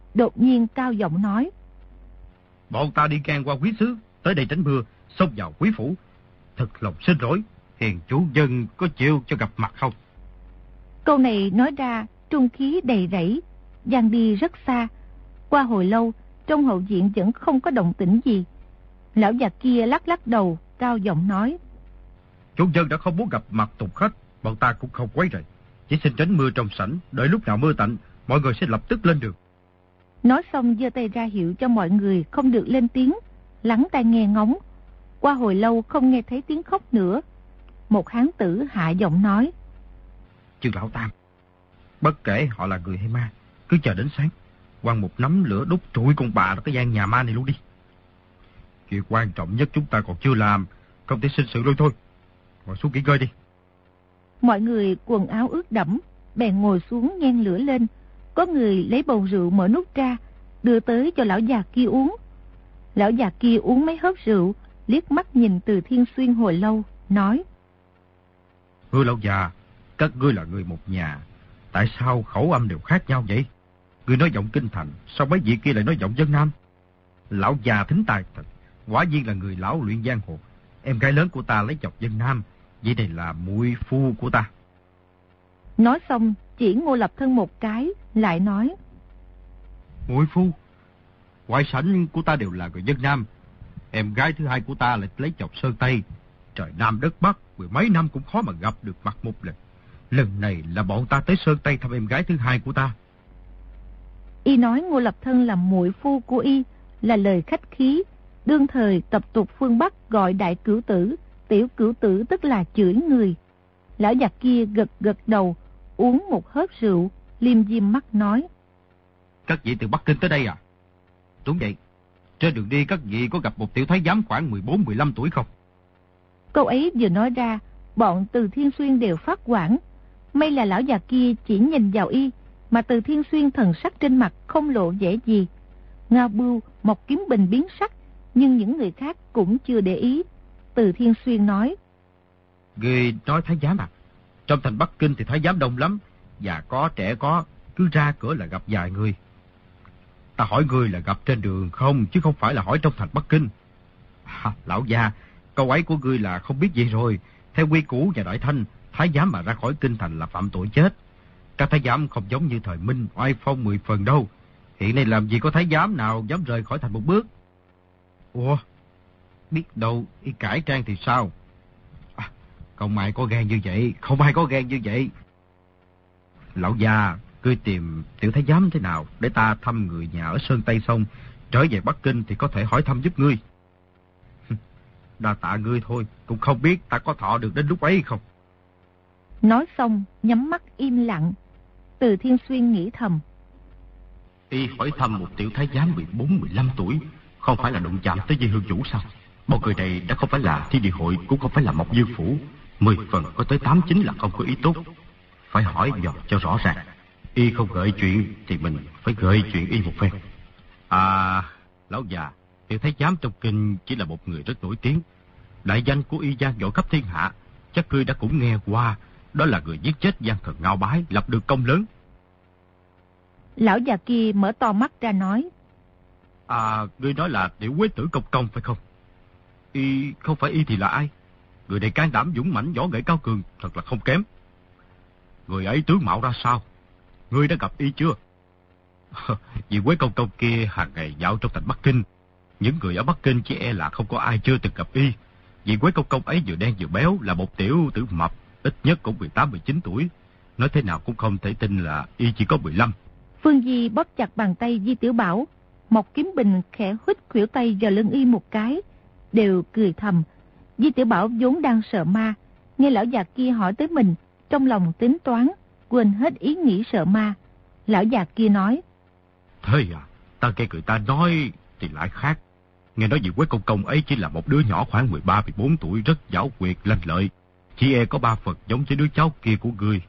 đột nhiên cao giọng nói. Bọn ta đi ngang qua quý xứ, tới đây tránh mưa, xông vào quý phủ. Thật lòng xin lỗi, hiền chủ dân có chịu cho gặp mặt không? Câu này nói ra trung khí đầy rẫy, dang đi rất xa. Qua hồi lâu, trong hậu viện vẫn không có động tĩnh gì. Lão già kia lắc lắc đầu, cao giọng nói. Chủ dân đã không muốn gặp mặt tục khách, bọn ta cũng không quấy rầy. Chỉ xin tránh mưa trong sảnh, đợi lúc nào mưa tạnh, mọi người sẽ lập tức lên đường. Nói xong giơ tay ra hiệu cho mọi người không được lên tiếng, lắng tai nghe ngóng. Qua hồi lâu không nghe thấy tiếng khóc nữa. Một hán tử hạ giọng nói. Trương Lão Tam, bất kể họ là người hay ma, cứ chờ đến sáng, quăng một nắm lửa đốt trụi con bà ở cái gian nhà ma này luôn đi. Chuyện quan trọng nhất chúng ta còn chưa làm, không thể sinh sự luôn thôi. Ngồi xuống nghỉ ngơi đi. Mọi người quần áo ướt đẫm, bèn ngồi xuống nhen lửa lên. Có người lấy bầu rượu mở nút ra, đưa tới cho lão già kia uống. Lão già kia uống mấy hớp rượu, liếc mắt nhìn Từ Thiên Xuyên hồi lâu, nói. Hứa lão già, các ngươi là người một nhà, tại sao khẩu âm đều khác nhau vậy? Ngươi nói giọng kinh thành, sao mấy vị kia lại nói giọng dân nam? Lão già thính tài thật, quả nhiên là người lão luyện giang hồ. Em gái lớn của ta lấy chồng dân nam, vậy này là muội phu của ta. Nói xong chỉ Ngô Lập Thân một cái, lại nói. Muội phu, ngoại sảnh của ta đều là người dân nam. Em gái thứ hai của ta lại lấy chồng Sơn Tây. Trời Nam đất Bắc, mười mấy năm cũng khó mà gặp được mặt một lần. Lần này là bọn ta tới Sơn Tây thăm em gái thứ hai của ta. Y nói Ngô Lập Thân là muội phu của Y, là lời khách khí. Đương thời tập tục phương Bắc gọi đại cửu tử, tiểu cửu tử tức là chửi người. Lão già kia gật gật đầu, uống một hớp rượu, liêm diêm mắt nói. Các vị từ Bắc Kinh tới đây à? Đúng vậy. Trên đường đi các vị có gặp một tiểu thái giám khoảng mười bốn mười lăm tuổi không? Câu ấy vừa nói ra, bọn Từ Thiên Xuyên đều phát hoảng. May là lão già kia chỉ nhìn vào Y, mà Từ Thiên Xuyên thần sắc trên mặt không lộ vẻ gì. Ngao Bưu, Mộc Kiếm Bình biến sắc, nhưng những người khác cũng chưa để ý. Từ Thiên Xuyên nói. Ngươi nói thái giám à? Trong thành Bắc Kinh thì thái giám đông lắm, già có trẻ có, cứ ra cửa là gặp vài người. Ta hỏi ngươi là gặp trên đường không, chứ không phải là hỏi trong thành Bắc Kinh. À, lão già, câu ấy của ngươi là không biết gì rồi. Theo quy củ nhà Đại Thanh, thái giám mà ra khỏi kinh thành là phạm tội chết. Các thái giám không giống như thời Minh, oai phong mười phần đâu. Hiện nay làm gì có thái giám nào dám rời khỏi thành một bước. Ủa, biết đâu y cải trang thì sao? À, không ai có gan như vậy, không ai có gan như vậy. Lão già, ngươi tìm tiểu thái giám thế nào để ta thăm người nhà ở Sơn Tây xong, trở về Bắc Kinh thì có thể hỏi thăm giúp ngươi. Đa tạ ngươi thôi, cũng không biết ta có thọ được đến lúc ấy không. Nói xong, nhắm mắt im lặng. Từ Thiên Xuyên nghĩ thầm. Y hỏi thăm một tiểu thái giám mười bốn mười lăm tuổi, không phải là đụng chạm tới Di Hương Chủ sao? Bọn người này đã không phải là Thiên Địa Hội, cũng không phải là Mộc Dương Phủ. Mười phần có tới tám chín là không có ý tốt. Phải hỏi dò cho rõ ràng. Y không gợi chuyện thì mình phải gợi chuyện Y một phen. À, lão già, tiểu thái giám trong kinh chỉ là một người rất nổi tiếng. Đại danh của Y vang dội khắp thiên hạ, chắc ngươi đã cũng nghe qua. Đó là người giết chết gian thần Ngao Bái, lập được công lớn. Lão già kia mở to mắt ra nói. À, ngươi nói là tiểu quế tử công công phải không? Y không phải Y thì là ai? Người này can đảm dũng mãnh, võ nghệ cao cường, thật là không kém. Người ấy tướng mạo ra sao? Ngươi đã gặp Y chưa? Vì quế công công kia hàng ngày dạo trong thành Bắc Kinh. Những người ở Bắc Kinh chỉ e là không có ai chưa từng gặp Y. Vì quế công công ấy vừa đen vừa béo, là một tiểu tử mập, ít nhất cũng mười tám mười chín tuổi. Nói thế nào cũng không thể tin là Y chỉ có mười lăm. Phương Di bóp chặt bàn tay Di Tiểu Bảo. Mộc Kiếm Bình khẽ huých khuỷu tay vào lưng Y một cái, đều cười thầm. Di Tiểu Bảo vốn đang sợ ma, nghe lão già kia hỏi tới mình, trong lòng tính toán, quên hết ý nghĩ sợ ma. Lão già kia nói. Thế à, ta nghe người ta nói thì lại khác. Nghe nói vị quế công công ấy chỉ là một đứa nhỏ khoảng mười ba mười bốn tuổi, rất giảo quyệt lanh lợi. Chỉ e có ba phần giống với đứa cháu kia của ngươi.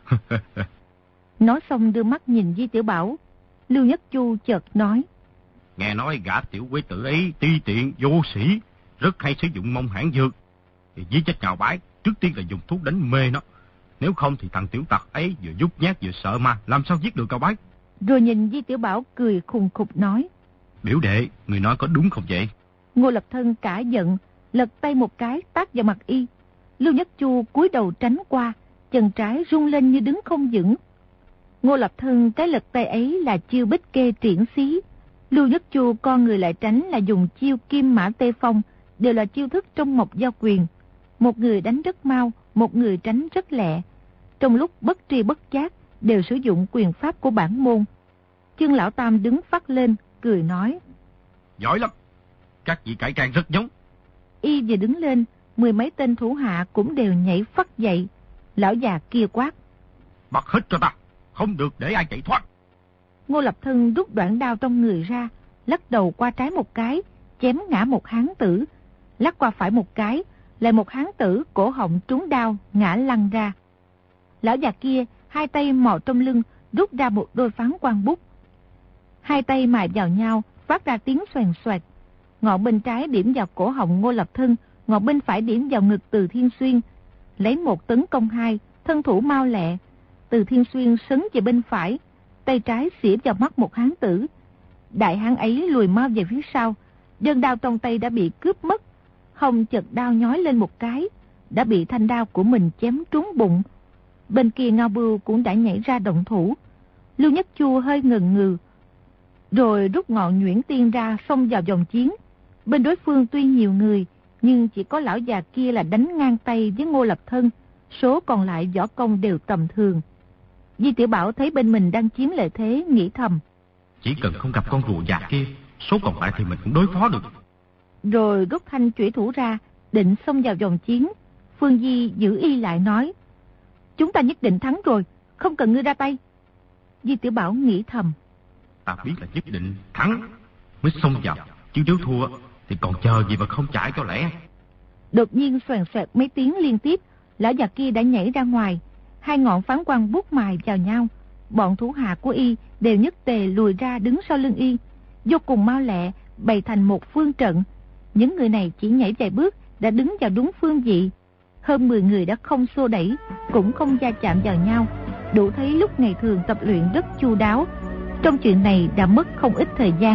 Nói xong đưa mắt nhìn Di Tiểu Bảo. Lưu Nhất Chu chợt nói. Nghe nói gã tiểu quế tử ấy ti tiện, vô sĩ, rất hay sử dụng mông hãn dược. Thì giết chết Ngao Bái, trước tiên là dùng thuốc đánh mê nó. Nếu không thì thằng tiểu tặc ấy vừa nhút nhát vừa sợ ma, làm sao giết được Ngao Bái. Rồi nhìn Di Tiểu Bảo cười khùng khục nói. Biểu đệ, người nói có đúng không vậy? Ngô Lập Thân cả giận, lật tay một cái tát vào mặt y. Lưu Nhất Chu cúi đầu tránh qua, chân trái rung lên như đứng không vững. Ngô Lập Thân cái lật tay ấy là chiêu bích kê triển xí. Lưu Nhất Chu con người lại tránh là dùng chiêu kim mã tê phong, đều là chiêu thức trong Mộc Giao Quyền. Một người đánh rất mau, một người tránh rất lẹ. Trong lúc bất tri bất giác, đều sử dụng quyền pháp của bản môn. Chương Lão Tam đứng phắt lên, cười nói. Giỏi lắm, các vị cải trang rất giống. Y vừa đứng lên, mười mấy tên thủ hạ cũng đều nhảy phắt dậy. Lão già kia quát. Bắt hết cho ta, không được để ai chạy thoát. Ngô Lập Thân rút đoạn đao trong người ra, lắc đầu qua trái một cái, chém ngã một hán tử. Lắc qua phải một cái, lại một hán tử cổ họng trúng đao, ngã lăn ra. Lão già kia, hai tay mò trong lưng, rút ra một đôi phán quan bút. Hai tay mài vào nhau, phát ra tiếng xoèn xoẹt. Ngọn bên trái điểm vào cổ họng Ngô Lập Thân, ngọn bên phải điểm vào ngực Từ Thiên Xuyên. Lấy một tấn công hai, thân thủ mau lẹ. Từ Thiên Xuyên sấn về bên phải, tay trái xỉa vào mắt một hán tử. Đại hán ấy lùi mau về phía sau, đơn đao trong tay đã bị cướp mất. Hồng chợt đao nhói lên một cái, đã bị thanh đao của mình chém trúng bụng. Bên kia Ngao Bưu cũng đã nhảy ra động thủ. Lưu Nhất Chu hơi ngần ngừ, rồi rút ngọn nhuyễn tiên ra xông vào vòng chiến. Bên đối phương tuy nhiều người, nhưng chỉ có lão già kia là đánh ngang tay với Ngô Lập Thân. Số còn lại võ công đều tầm thường. Di Tiểu Bảo thấy bên mình đang chiếm lợi thế, nghĩ thầm. Chỉ cần không gặp con rùa già kia, số còn lại thì mình cũng đối phó được. Rồi rút thanh chủy thủ ra, định xông vào vòng chiến. Phương Di giữ y lại nói. Chúng ta nhất định thắng rồi, không cần ngươi ra tay. Di Tiểu Bảo nghĩ thầm. Ta biết là nhất định thắng mới xông vào, chứ nếu thua thì còn chờ gì mà không chạy cho lẽ. Đột nhiên xoèn xoẹt mấy tiếng liên tiếp, lão già kia đã nhảy ra ngoài. Hai ngọn phán quan bút mài vào nhau. Bọn thủ hạ của y đều nhất tề lùi ra đứng sau lưng y, vô cùng mau lẹ, bày thành một phương trận. Những người này chỉ nhảy vài bước đã đứng vào đúng phương vị. Hơn mười người đã không xô đẩy, cũng không va chạm vào nhau, đủ thấy lúc ngày thường tập luyện rất chu đáo. Trong chuyện này đã mất không ít thời gian.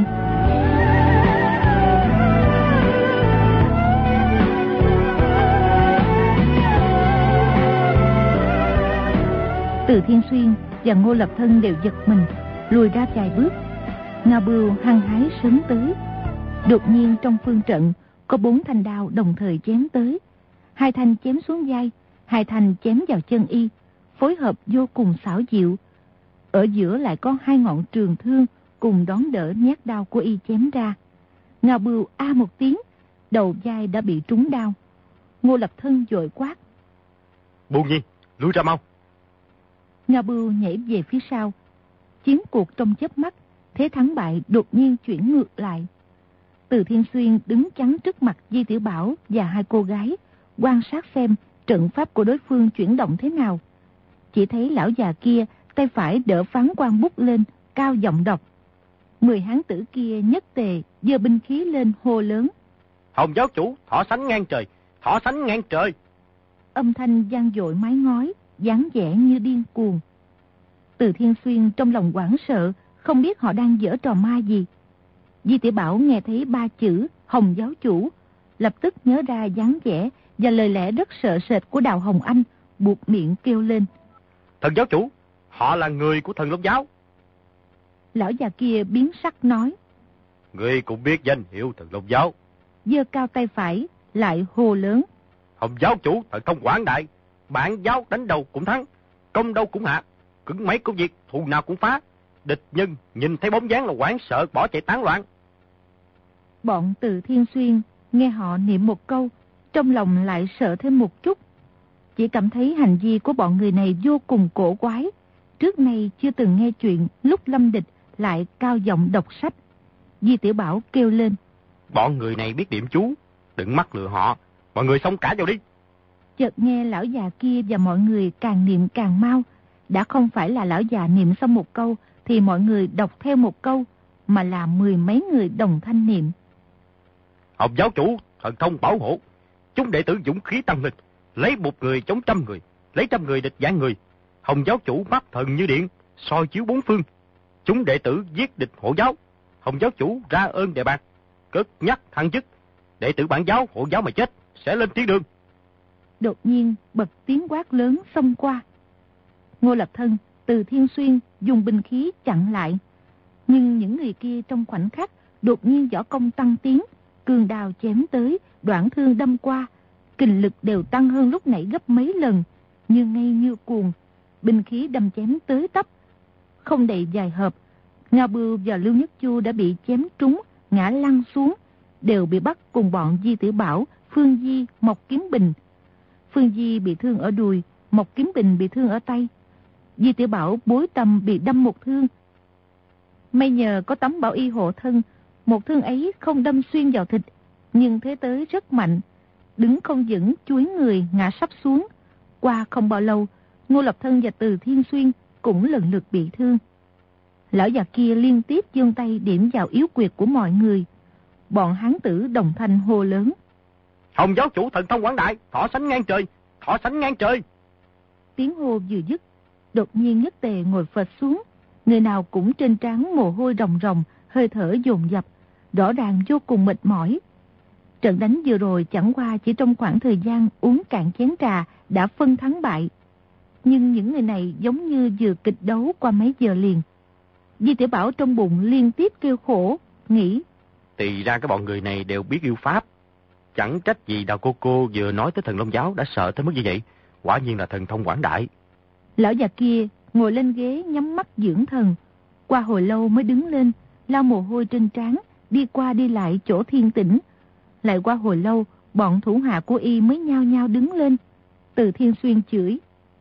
Từ Thiên Xuyên và Ngô Lập Thân đều giật mình, lùi ra vài bước. Ngao Bưu hăng hái sấn tới. Đột nhiên trong phương trận có bốn thanh đao đồng thời chém tới. Hai thanh chém xuống vai, hai thanh chém vào chân y, phối hợp vô cùng xảo diệu. Ở giữa lại có hai ngọn trường thương cùng đón đỡ nhát đao của y chém ra. Ngao Bưu a một tiếng, đầu vai đã bị trúng đao. Ngô Lập Thân vội quát. Buông Nhi, lui ra mau. Ngao Bưu nhảy về phía sau. Chiến cuộc trong chớp mắt, thế thắng bại đột nhiên chuyển ngược lại. Từ Thiên Xuyên đứng chắn trước mặt Di Tiểu Bảo và hai cô gái, quan sát xem trận pháp của đối phương chuyển động thế nào. Chỉ thấy lão già kia tay phải đỡ phán quan bút lên, cao giọng đọc. Mười hán tử kia nhất tề giơ binh khí lên hô lớn. Hồng giáo chủ, thọ sánh ngang trời, thọ sánh ngang trời. Âm thanh vang dội mái ngói, dáng vẻ như điên cuồng. Từ Thiên Xuyên trong lòng hoảng sợ, không biết họ đang giở trò ma gì. Di Tiểu Bảo nghe thấy ba chữ Hồng giáo chủ, lập tức nhớ ra dáng vẻ và lời lẽ rất sợ sệt của Đào Hồng Anh, buộc miệng kêu lên. Thần giáo chủ, họ là người của Thần Long giáo. Lão già kia biến sắc nói. Ngươi cũng biết danh hiệu Thần Long giáo. Giơ cao tay phải, lại hô lớn. Hồng giáo chủ thần thông quảng đại, bạn giáo đánh đầu cũng thắng, công đâu cũng hạ, cứng mấy công việc, thù nào cũng phá. Địch nhân nhìn thấy bóng dáng là hoảng sợ, bỏ chạy tán loạn. Bọn Từ Thiên Xuyên nghe họ niệm một câu, trong lòng lại sợ thêm một chút. Chỉ cảm thấy hành vi của bọn người này vô cùng cổ quái. Trước nay chưa từng nghe chuyện lúc lâm địch lại cao giọng đọc sách. Di Tiểu Bảo kêu lên. Bọn người này biết điểm chú, đừng mắc lừa họ, mọi người xông cả vào đi. Chợt nghe lão già kia và mọi người càng niệm càng mau. Đã không phải là lão già niệm xong một câu thì mọi người đọc theo một câu, mà là mười mấy người đồng thanh niệm. Hồng giáo chủ thần thông bảo hộ, chúng đệ tử dũng khí tăng lên, lấy một người chống trăm người, lấy trăm người địch vạn người. Hồng giáo chủ mắt thần như điện, soi chiếu bốn phương. chúng đệ tử giết địch hộ giáo. Hồng giáo chủ ra ơn đề bạt, cất nhắc thăng chức. Đệ tử bản giáo hộ giáo mà chết sẽ lên thiên đường. Đột nhiên bật tiếng quát lớn xông qua. Ngô Lập Thân, Từ Thiên Xuyên dùng binh khí chặn lại. Nhưng những người kia trong khoảnh khắc đột nhiên võ công tăng tiến, cường đào chém tới, đoạn thương đâm qua, kình lực đều tăng hơn lúc nãy gấp mấy lần, như ngay như cuồng. Binh khí đâm chém tới tấp, không đầy vài hợp, Ngao Bưu và Lưu Nhất Chu đã bị chém trúng, ngã lăn xuống, đều bị bắt cùng bọn Di Tử Bảo, Phương Di, Mộc Kiếm Bình. Phương Di bị thương ở đùi, Mộc Kiếm Bình bị thương ở tay. Di Tử Bảo bối tâm bị đâm một thương. May nhờ có tấm bảo y hộ thân, một thương ấy không đâm xuyên vào thịt, nhưng thế tới rất mạnh, đứng không vững, chuối người ngã sắp xuống. Qua không bao lâu, Ngô Lập Thân và Từ Thiên Xuyên cũng lần lượt bị thương. Lão già kia liên tiếp giương tay điểm vào yếu quyệt của mọi người. Bọn hán tử đồng thanh hô lớn: Hồng giáo chủ thần thông quảng đại, thọ sánh ngang trời, thọ sánh ngang trời. Tiếng hô vừa dứt, đột nhiên Nhất Tề ngồi phệt xuống, người nào cũng trên trán mồ hôi ròng ròng, hơi thở dồn dập, rõ ràng vô cùng mệt mỏi. Trận đánh vừa rồi chẳng qua chỉ trong khoảng thời gian uống cạn chén trà đã phân thắng bại. Nhưng những người này giống như vừa kịch đấu qua mấy giờ liền. Di Tiểu Bảo trong bụng liên tiếp kêu khổ, nghĩ: Thì ra cái bọn người này đều biết yêu pháp. Chẳng trách gì Đào Cô Cô vừa nói tới thần Long giáo đã sợ tới mức như vậy. Quả nhiên là thần thông quảng đại. Lão già kia ngồi lên ghế nhắm mắt dưỡng thần. Qua hồi lâu mới đứng lên, lau mồ hôi trên trán, đi qua đi lại chỗ thiên tĩnh. Lại qua hồi lâu, bọn thủ hạ của y mới nhao nhao đứng lên. Từ Thiên Xuyên chửi: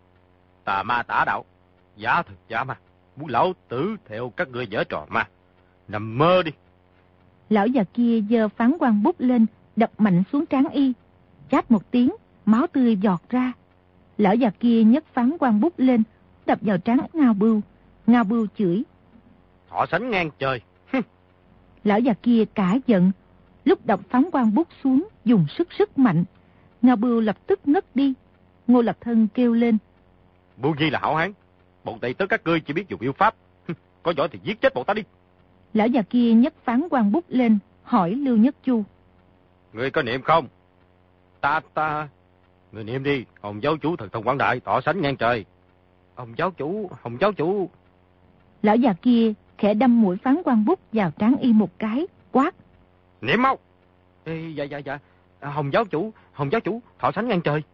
Tà ma tả đạo, giả thực giả ma, muốn lão tử theo các ngươi giở trò ma, nằm mơ đi. Lão già kia giơ phán quan bút lên, đập mạnh xuống trán y. Chát một tiếng, máu tươi giọt ra. Lão già kia nhấc phán quan bút lên, đập vào trán Ngao Bưu. Ngao Bưu chửi: Thọ sánh ngang trời. Lão già kia cả giận, lúc đập phán quan bút xuống dùng sức sức mạnh. Ngao Bưu lập tức ngất đi. Ngô Lập Thân kêu lên: Bưu Nhi là hảo hán, bọn đệ tử các ngươi chỉ biết dùng yêu pháp, có giỏi thì giết chết bọn ta đi. Lão già kia nhấc phán quan bút lên, hỏi Lưu Nhất Chu: Ngươi có niệm không? Ta ta Ngươi niệm đi. Hồng giáo chủ thần thông quảng đại, thọ sánh ngang trời. Hồng giáo chủ, Hồng giáo chủ. Lão già kia khẽ đâm mũi phán quan bút vào trán y một cái, quát: Niệm mau. Ê, dạ dạ dạ. Hồng giáo chủ, Hồng giáo chủ, thọ sánh ngang trời.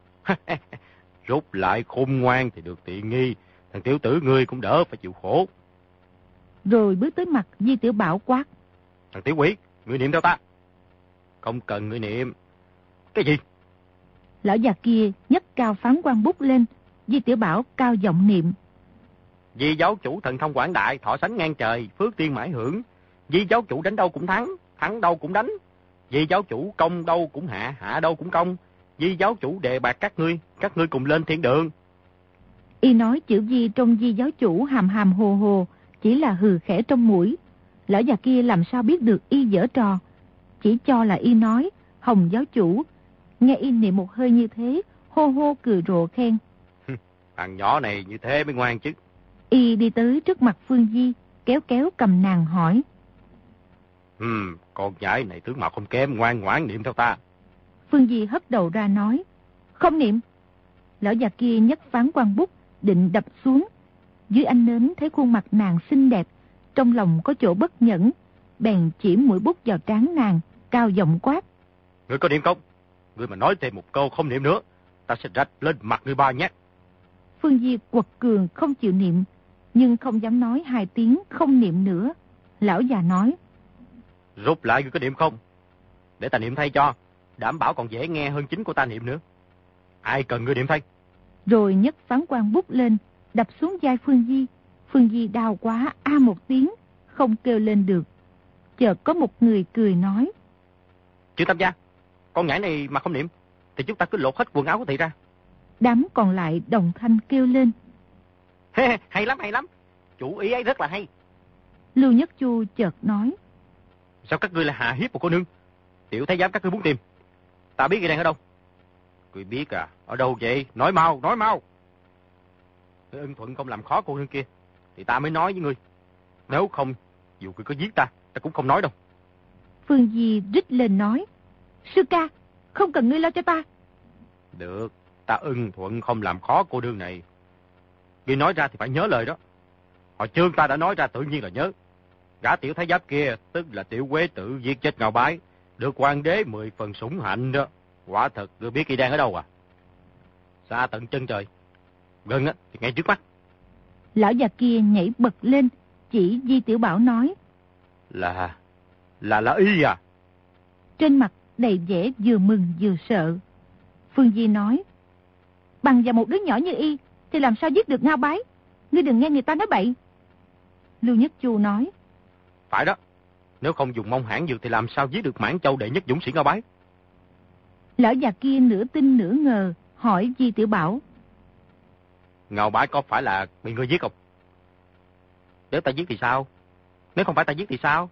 Rút lại khôn ngoan thì được tiện nghi, thằng tiểu tử ngươi cũng đỡ phải chịu khổ. Rồi bước tới mặt Di Tiểu Bảo quát: Thằng tiểu quỷ, ngươi niệm theo ta. Không cần ngươi niệm. Cái gì? Lão già kia nhấc cao phán quan bút lên. Di Tiểu Bảo cao giọng niệm: Di giáo chủ thần thông quảng đại, thọ sánh ngang trời, phước tiên mãi hưởng. Di giáo chủ đánh đâu cũng thắng, thắng đâu cũng đánh. Di giáo chủ công đâu cũng hạ, hạ đâu cũng công. Di giáo chủ đề bạt các ngươi, các ngươi cùng lên thiên đường. Y nói chữ Di trong Di giáo chủ hàm hàm hồ hồ, chỉ là hừ khẽ trong mũi. Lão già kia làm sao biết được y giở trò, chỉ cho là y nói Hồng giáo chủ. Nghe y niệm một hơi như thế, hô hô cười rộ khen: Thằng nhỏ này như thế mới ngoan chứ. Y đi tới trước mặt Phương Di, kéo kéo cầm nàng hỏi: Ừ, con nhãi này tướng mạo không kém, ngoan ngoãn niệm theo ta. Phương Di hất đầu ra nói: Không niệm. Lão già kia nhấc phán quan bút định đập xuống. Dưới ánh nến thấy khuôn mặt nàng xinh đẹp, trong lòng có chỗ bất nhẫn, bèn chỉ mũi bút vào trán nàng, cao giọng quát: Ngươi có niệm không? Ngươi mà nói thêm một câu không niệm nữa, ta sẽ rạch lên mặt ngươi ba nhát. Phương Di quật cường không chịu niệm, nhưng không dám nói hai tiếng không niệm nữa. Lão già nói: Rút lại ngươi có niệm không? Để ta niệm thay cho, đảm bảo còn dễ nghe hơn chính của ta niệm nữa. Ai cần ngươi niệm thay? Rồi nhấc phán quan bút lên, đập xuống vai Phương Di. Phương Di đau quá, a một tiếng, không kêu lên được. Chợt có một người cười nói: Chư Tam gia, con nhãi này mà không niệm, thì chúng ta cứ lột hết quần áo của thị ra. Đám còn lại đồng thanh kêu lên: Hay lắm, hay lắm, chủ ý ấy rất là hay. Lưu Nhất Chu chợt nói: Sao các ngươi lại hạ hiếp một cô nương? Tiểu thái giám các ngươi muốn tìm, ta biết y đang ở đâu. Ngươi biết à? Ở đâu vậy? Nói mau, nói mau. Ưng Thuận không làm khó cô nương kia, thì ta mới nói với ngươi. Nếu không, dù ngươi có giết ta, ta cũng không nói đâu. Phương Di rít lên nói, sư ca, không cần ngươi lo cho ta. Được, ta ưng thuận không làm khó cô đương này. Ngươi nói ra thì phải nhớ lời đó. Hồi chương ta đã nói ra tự nhiên là nhớ. Gã tiểu thái giám kia, tức là tiểu quế tử giết chết Ngao Bái, được hoàng đế mười phần sủng hạnh đó. Quả thật, ngươi biết y đang ở đâu à? Xa tận chân trời. Gần á, thì ngay trước mắt. Lão già kia nhảy bật lên, chỉ Di Tiểu Bảo nói, Là, là là y à? Trên mặt đầy vẻ vừa mừng vừa sợ. Phương Di nói, bằng vào một đứa nhỏ như y, thì làm sao giết được Ngao Bái? Ngươi đừng nghe người ta nói bậy. Lưu Nhất Chu nói, Phải đó, nếu không dùng mông hãn dược thì làm sao giết được Mãn Châu đệ nhất dũng sĩ Ngao Bái? Lão già kia nửa tin nửa ngờ, hỏi Di Tiểu Bảo, Ngao Bái có phải là bị ngươi giết không? Nếu ta giết thì sao? Nếu không phải ta giết thì sao?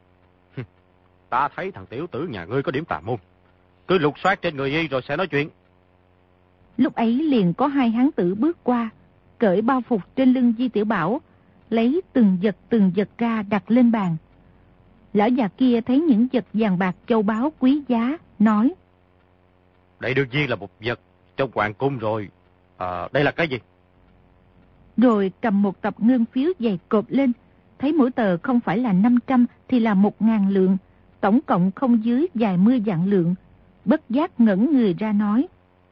Ta thấy thằng tiểu tử nhà ngươi có điểm tà môn. Cứ lục soát trên người y rồi sẽ nói chuyện. Lúc ấy liền có hai hán tử bước qua, cởi bao phục trên lưng Di Tiểu Bảo, lấy từng vật từng vật ra đặt lên bàn. Lão già kia thấy những vật vàng bạc châu báu quý giá, nói, Đây đương nhiên là một vật trong hoàng cung rồi. À, đây là cái gì? Rồi cầm một tập ngân phiếu dày cộp lên, thấy mỗi tờ không phải là năm trăm thì là một ngàn lượng, tổng cộng không dưới vài mươi vạn lượng. Bất giác ngẩn người ra nói,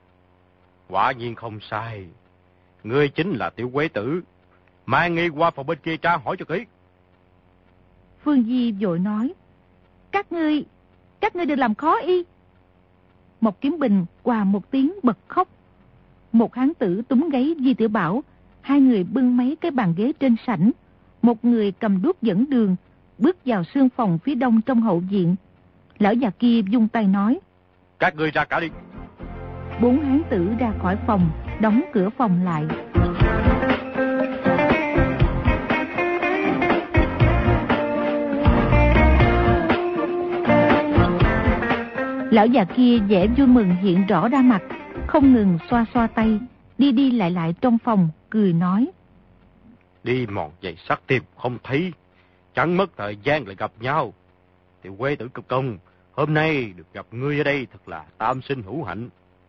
Quả nhiên không sai. Ngươi chính là tiểu quế tử. Mang nghi qua phòng bên kia tra hỏi cho kỹ. Phương Di vội nói, Các ngươi, các ngươi đừng làm khó y. Một Kiếm Bình quà một tiếng bật khóc. Một hán tử túm gáy Di Tiểu Bảo, hai người bưng mấy cái bàn ghế trên sảnh, một người cầm đuốc dẫn đường, bước vào sương phòng phía đông trong hậu viện. Lão già kia vung tay nói, Các ngươi ra cả đi. Bốn hán tử ra khỏi phòng, đóng cửa phòng lại. Lão già kia vẻ vui mừng hiện rõ ra mặt, không ngừng xoa xoa tay, đi đi lại lại trong phòng, cười nói, Đi mòn giày sắt tìm không thấy, chẳng mất thời gian lại gặp nhau. Tiểu quế tử cực công, hôm nay được gặp ngươi ở đây thật là tam sinh hữu hạnh.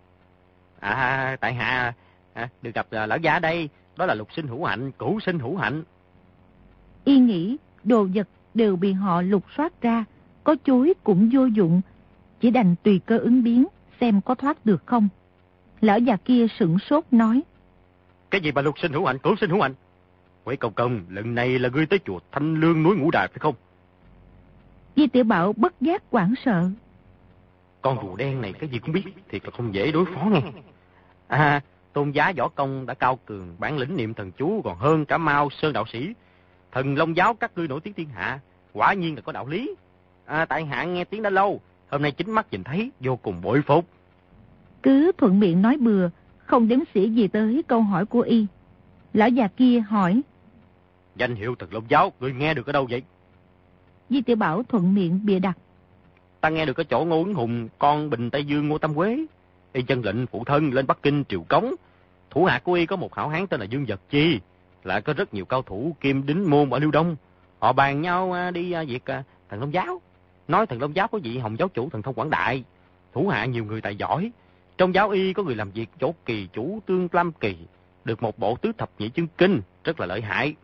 À, tại hạ à, được gặp uh, lão già đây, đó là lục sinh hữu hạnh, cửu sinh hữu hạnh. Y nghĩ đồ vật đều bị họ lục soát ra, có chối cũng vô dụng, chỉ đành tùy cơ ứng biến, xem có thoát được không. Lão già kia sửng sốt nói, Cái gì mà lục sinh hữu hạnh, cửu sinh hữu hạnh? Quế công công, lần này là ngươi tới chùa Thanh Lương núi Ngũ Đài phải không? Di Tiểu Bảo bất giác hoảng sợ. Con rùa đen này cái gì cũng biết, thiệt là không dễ đối phó nghe. À, tôn giá võ công đã cao cường, bản lĩnh niệm thần chú còn hơn cả Mao Sơn đạo sĩ. Thần Long giáo các ngươi nổi tiếng thiên hạ, quả nhiên là có đạo lý. À, tại hạ nghe tiếng đã lâu, hôm nay chính mắt nhìn thấy, vô cùng bội phục. Cứ thuận miệng nói bừa, không đếm xỉa gì tới câu hỏi của y. Lão già kia hỏi, Danh hiệu Thần Long giáo, ngươi nghe được ở đâu vậy? Di Tiểu Bảo thuận miệng bịa đặt, Ta nghe được ở chỗ Ngô Ứng Hùng, con Bình Tây Dương Ngô Tam Quế. Y chân lệnh phụ thân lên Bắc Kinh triều cống. Thủ hạ của y có một hảo hán tên là Dương Vật Chi, lại có rất nhiều cao thủ kim đính môn ở Liêu Đông. Họ bàn nhau đi việc Thần Long giáo. Nói Thần Long giáo có vị Hồng giáo chủ thần thông quảng đại. Thủ hạ nhiều người tài giỏi. Trong giáo y có người làm việc chỗ kỳ chủ Tương Lam Kỳ, được một bộ tứ thập nhị chân kinh, rất là lợi hại.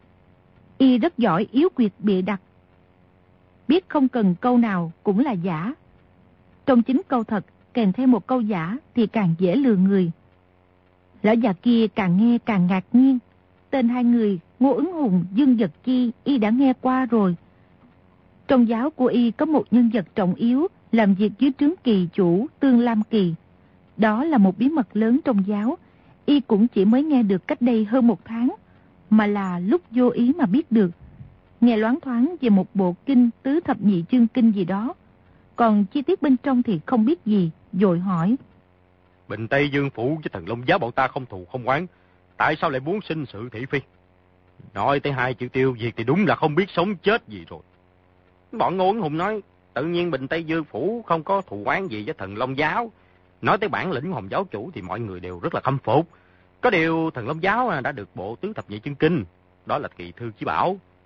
Y rất giỏi yếu quyệt bịa đặt, biết không cần câu nào cũng là giả. Trong chính câu thật kèm thêm một câu giả thì càng dễ lừa người. Lão già kia càng nghe càng ngạc nhiên. Tên hai người Ngô Ứng Hùng, Dương Vật Chi y đã nghe qua rồi. Trong giáo của y có một nhân vật trọng yếu làm việc dưới trướng kỳ chủ Tương Lam Kỳ. Đó là một bí mật lớn trong giáo, y cũng chỉ mới nghe được cách đây hơn một tháng, mà là lúc vô ý mà biết được. Nghe loáng thoáng về một bộ kinh tứ thập nhị chương kinh gì đó, còn chi tiết bên trong thì không biết gì, vội hỏi. Bình Tây Dương phủ với Thần Long giáo bọn ta không thù không oán, tại sao lại muốn sinh sự thị phi? Nói tới hai chữ tiêu diệt thì đúng là không biết sống chết gì rồi. Bọn Ngô Ứng Hùng nói, tự nhiên Bình Tây Dương phủ không có thù oán gì với Thần Long giáo. Nói tới bản lĩnh Hồng giáo chủ thì mọi người đều rất là khâm phục. Có điều Thần Long giáo đã được bộ tứ thập nhị chân kinh, đó là kỳ thư chí bảo,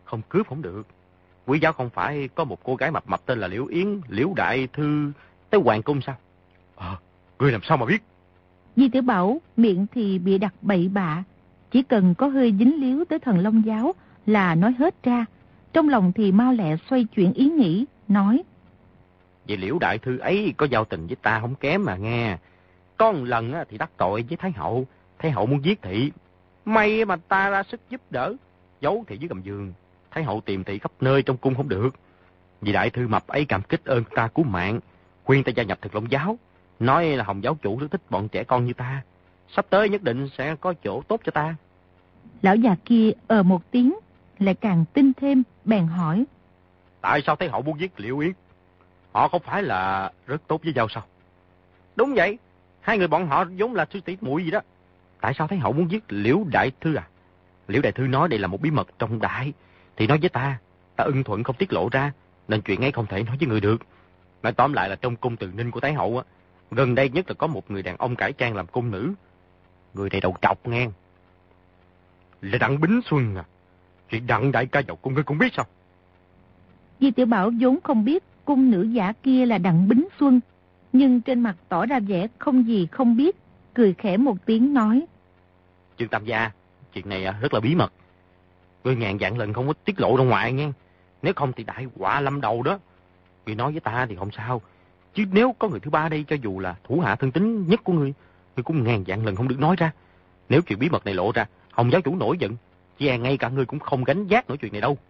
không cướp không được. Quý giáo không phải có một cô gái mập mập tên là Liễu Yến, Liễu đại thư tới hoàng cung sao? Ờ, ngươi làm sao mà biết? Di Tiểu Bảo miệng thì bịa đặt bậy bạ, chỉ cần có hơi dính líu tới Thần Long giáo là nói hết ra. Trong lòng thì mau lẹ xoay chuyển ý nghĩ, nói: Vậy Liễu đại thư ấy có giao tình với ta không kém mà nghe. Có một lần thì đắc tội với Thái hậu, Thái hậu muốn giết thị. May mà ta ra sức giúp đỡ, giấu thị dưới gầm giường. Thái hậu tìm thị khắp nơi trong cung không được. Vì đại thư mập ấy cảm kích ơn ta cứu mạng, khuyên ta gia nhập Thần Long giáo, nói là Hồng giáo chủ rất thích bọn trẻ con như ta, sắp tới nhất định sẽ có chỗ tốt cho ta. Lão già kia ờ một tiếng, lại càng tin thêm, bèn hỏi: Tại sao Thái hậu muốn giết Liễu Yến? Họ không phải là rất tốt với nhau sao? Đúng vậy, hai người bọn họ vốn là sư tỷ muội gì đó. Tại sao Thái hậu muốn giết Liễu đại thư à? Liễu đại thư nói đây là một bí mật trọng đại, thì nói với ta, ta ưng thuận không tiết lộ ra, nên chuyện ấy không thể nói với người được. Nói tóm lại là trong cung Từ Ninh của Thái hậu á, gần đây nhất là có một người đàn ông cải trang làm cung nữ. Người này đầu trọc ngang. Là Đặng Bính Xuân à? Chuyện Đặng đại ca vào cung ngươi cũng biết sao? Di Tiểu Bảo vốn không biết cung nữ giả kia là Đặng Bính Xuân, nhưng trên mặt tỏ ra vẻ không gì không biết, cười khẽ một tiếng nói: Trương Tam gia, chuyện này rất là bí mật. Ngươi ngàn vạn lần không có tiết lộ ra ngoài nghe. Nếu không thì đại họa lâm đầu đó. Ngươi nói với ta thì không sao, chứ nếu có người thứ ba đây, cho dù là thủ hạ thân tín nhất của ngươi, ngươi cũng ngàn vạn lần không được nói ra. Nếu chuyện bí mật này lộ ra, Hồng giáo chủ nổi giận, chỉ e ngay cả ngươi cũng không gánh vác nổi chuyện này đâu.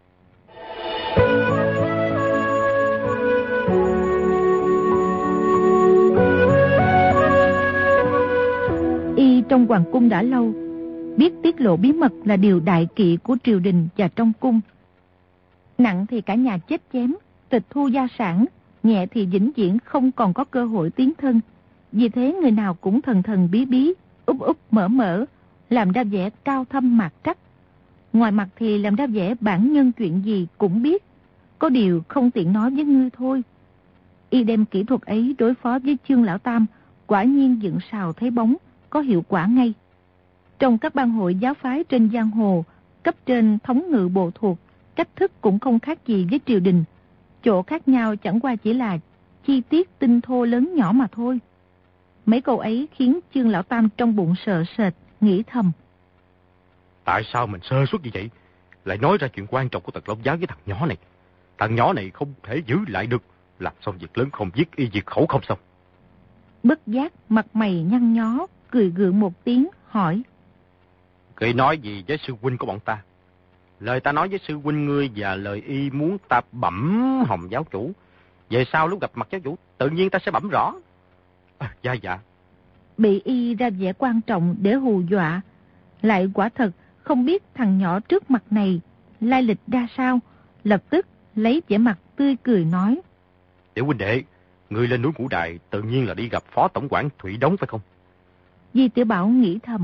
Y trong hoàng cung đã lâu, biết tiết lộ bí mật là điều đại kỵ của triều đình và trong cung. Nặng thì cả nhà chết chém, tịch thu gia sản, nhẹ thì vĩnh viễn không còn có cơ hội tiến thân. Vì thế người nào cũng thần thần bí bí, úp úp mở mở, làm ra vẻ cao thâm mạc trắc. Ngoài mặt thì làm ra vẻ bản nhân chuyện gì cũng biết, có điều không tiện nói với ngươi thôi. Y đem kỹ thuật ấy đối phó với Chương lão tam, quả nhiên dựng sào thấy bóng, có hiệu quả ngay. Trong các ban hội giáo phái trên giang hồ, cấp trên thống ngự bộ thuộc, cách thức cũng không khác gì với triều đình. Chỗ khác nhau chẳng qua chỉ là chi tiết tinh thô lớn nhỏ mà thôi. Mấy câu ấy khiến Chương lão tam trong bụng sợ sệt, nghĩ thầm: Tại sao mình sơ suất như vậy, lại nói ra chuyện quan trọng của Thần Long giáo với thằng nhỏ này? Thằng nhỏ này không thể giữ lại được, làm xong việc lớn không giết y diệt khẩu không xong. Bất giác mặt mày nhăn nhó, cười gượng một tiếng, hỏi: Ngươi nói gì với sư huynh của bọn ta? Lời ta nói với sư huynh ngươi và lời y muốn ta bẩm Hồng giáo chủ. Về sau lúc gặp mặt giáo chủ, tự nhiên ta sẽ bẩm rõ. À, dạ dạ. Bị y ra vẻ quan trọng để hù dọa, lại quả thật không biết thằng nhỏ trước mặt này lai lịch ra sao, lập tức lấy vẻ mặt tươi cười nói: Tiểu huynh đệ, ngươi lên núi Ngũ Đài tự nhiên là đi gặp Phó Tổng quản Thủy Đống phải không? Di Tiểu Bảo nghĩ thầm: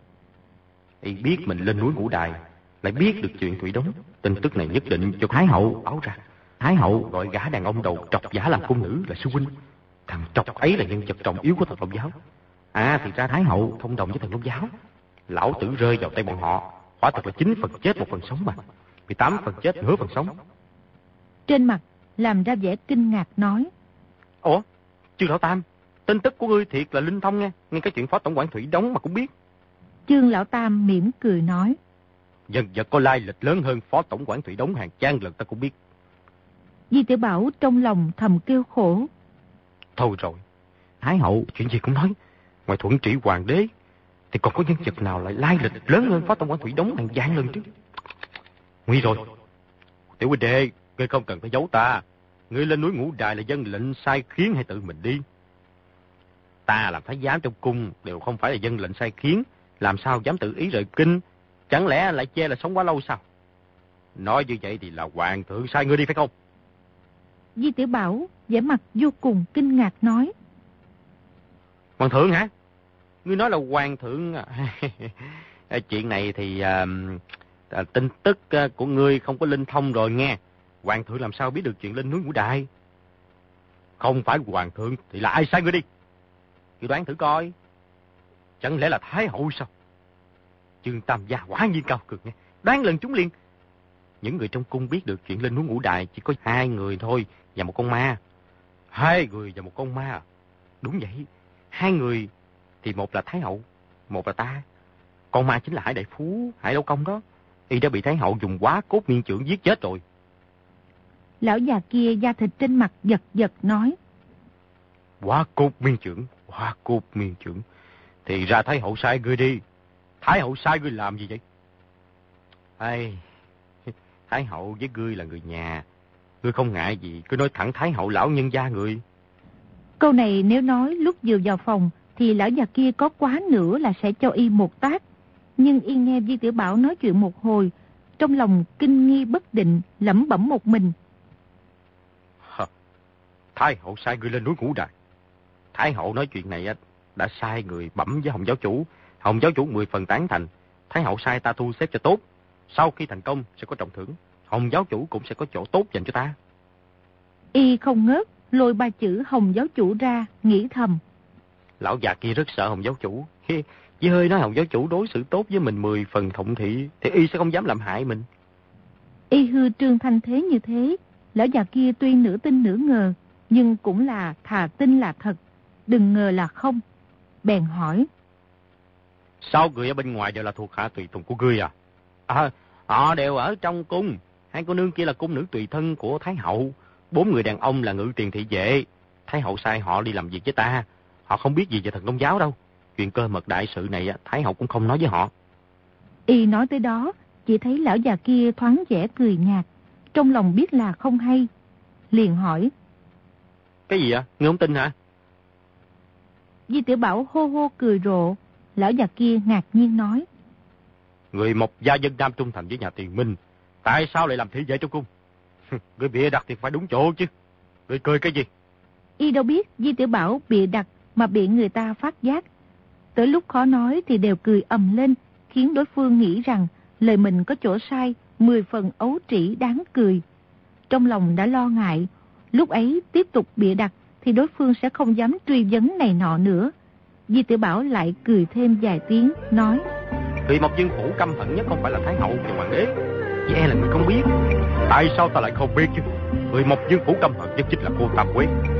Y biết mình lên núi Ngũ Đài, lại biết được chuyện Thủy Đống, tin tức này nhất định cho Thái hậu báo ra. Thái hậu gọi gã đàn ông đầu trọc giả làm cung nữ là sư huynh. Thằng trọc ấy là nhân vật trọng yếu của Thần Long giáo. À thì ra Thái hậu thông đồng với Thần Long giáo. Lão tử rơi vào tay bọn họ, quả thật là chín phần chết một phần sống mà, mười tám phần chết nửa phần sống. Trên mặt làm ra vẻ kinh ngạc nói: Ủa, Chương lão tam, tin tức của ngươi thiệt là linh thông nghe, ngay cái chuyện Phó Tổng quản Thủy Đống mà cũng biết. Chương lão tam mỉm cười nói: Nhân vật có lai lịch lớn hơn Phó Tổng quản Thủy Đống hàng trăm lần ta cũng biết. Di Tiểu Bảo trong lòng thầm kêu khổ. Thôi rồi, Thái hậu chuyện gì cũng nói, ngoài Thuận Trị hoàng đế thì còn có nhân vật nào lại lai lịch lớn hơn Phó Tổng quản Thủy Đống hàng vạn lần chứ? Nguy rồi. Tiểu huynh đệ, ngươi không cần phải giấu ta. Ngươi lên núi Ngũ Đài là dân lệnh sai khiến hay tự mình đi? Ta làm thái giám trong cung đều không phải là dân lệnh sai khiến, làm sao dám tự ý rời kinh? Chẳng lẽ lại chê là sống quá lâu sao? Nói như vậy thì là hoàng thượng sai ngươi đi phải không? Di Tiểu Bảo vẻ mặt vô cùng kinh ngạc nói: Hoàng thượng hả? Ngươi nói là hoàng thượng à? Chuyện này thì à, à, tin tức của ngươi không có linh thông rồi nghe. Hoàng thượng làm sao biết được chuyện lên núi Ngũ Đài? Không phải hoàng thượng thì là ai sai ngươi đi? Ngươi đoán thử coi. Chẳng lẽ là Thái hậu sao? Chương Tam gia quả nhiên cao cực nghe. Đoán lần chúng liền. những người trong cung biết được chuyện lên núi Ngũ Đài chỉ có hai người thôi và một con ma. Hai người và một con ma. Đúng vậy, hai người thì một là Thái hậu, một là ta. Con ma chính là Hải đại phú, Hải Lâu Công đó. Y đã bị Thái hậu dùng quá cốt miên chưởng giết chết rồi. Lão già kia da thịt trên mặt giật giật nói. Quá cốt miên chưởng, quá cốt miên chưởng. Thì ra Thái hậu sai ngươi đi. Thái hậu sai ngươi làm gì vậy? Ai, Thái hậu với ngươi là người nhà. Ngươi không ngại gì, cứ nói thẳng Thái hậu lão nhân gia người. Câu này nếu nói lúc vừa vào phòng thì lão già kia có quá nữa là sẽ cho y một tát. Nhưng y nghe Di Tiểu Bảo nói chuyện một hồi, trong lòng kinh nghi bất định, lẩm bẩm một mình. Hả? Thái hậu sai ngươi lên núi Ngũ Đài. Thái hậu nói chuyện này đã sai người bẩm với Hồng giáo chủ. Hồng giáo chủ mười phần tán thành. Thái hậu sai ta thu xếp cho tốt. Sau khi thành công sẽ có trọng thưởng. Hồng giáo chủ cũng sẽ có chỗ tốt dành cho ta. Y không ngớt, lôi ba chữ Hồng giáo chủ ra, nghĩ thầm. Lão già kia rất sợ Hồng giáo chủ. Chỉ hơi nói Hồng giáo chủ đối xử tốt với mình mười phần thụng thị, thì y sẽ không dám làm hại mình. Y hư trương thanh thế như thế, lão già kia tuy nửa tin nửa ngờ, nhưng cũng là thà tin là thật, đừng ngờ là không. Bèn hỏi. Sao người ở bên ngoài đều là thuộc hạ tùy tùng của ngươi à? À, họ đều ở trong cung. Hai cô nương kia là cung nữ tùy thân của Thái hậu. Bốn người đàn ông là ngự tiền thị vệ. Thái hậu sai họ đi làm việc với ta. Họ không biết gì về thần Công giáo đâu. Chuyện cơ mật đại sự này Thái hậu cũng không nói với họ. Y nói tới đó, chỉ thấy lão già kia thoáng vẻ cười nhạt, trong lòng biết là không hay. Liền hỏi. Cái gì ạ? Ngươi không tin hả? Di Tiểu Bảo hô hô cười rộ. Lão già kia ngạc nhiên nói. Người một gia dân nam trung thành với nhà Tiền Minh, tại sao lại làm thị vệ trong cung? Người bịa đặt thì phải đúng chỗ chứ. Người cười cái gì? Y đâu biết Di Tiểu Bảo bịa đặt mà bị người ta phát giác. Tới lúc khó nói thì đều cười ầm lên, khiến đối phương nghĩ rằng lời mình có chỗ sai, mười phần ấu trĩ đáng cười. Trong lòng đã lo ngại, lúc ấy tiếp tục bịa đặt thì đối phương sẽ không dám truy vấn này nọ nữa. Di Tiểu Bảo lại cười thêm vài tiếng, nói. Người Mộc Dương Phủ căm hận nhất không phải là Thái hậu và hoàng đế, chỉ e là người không biết. Tại sao ta lại không biết chứ? Người Mộc Dương Phủ căm hận nhất chính là cô Tam Quế.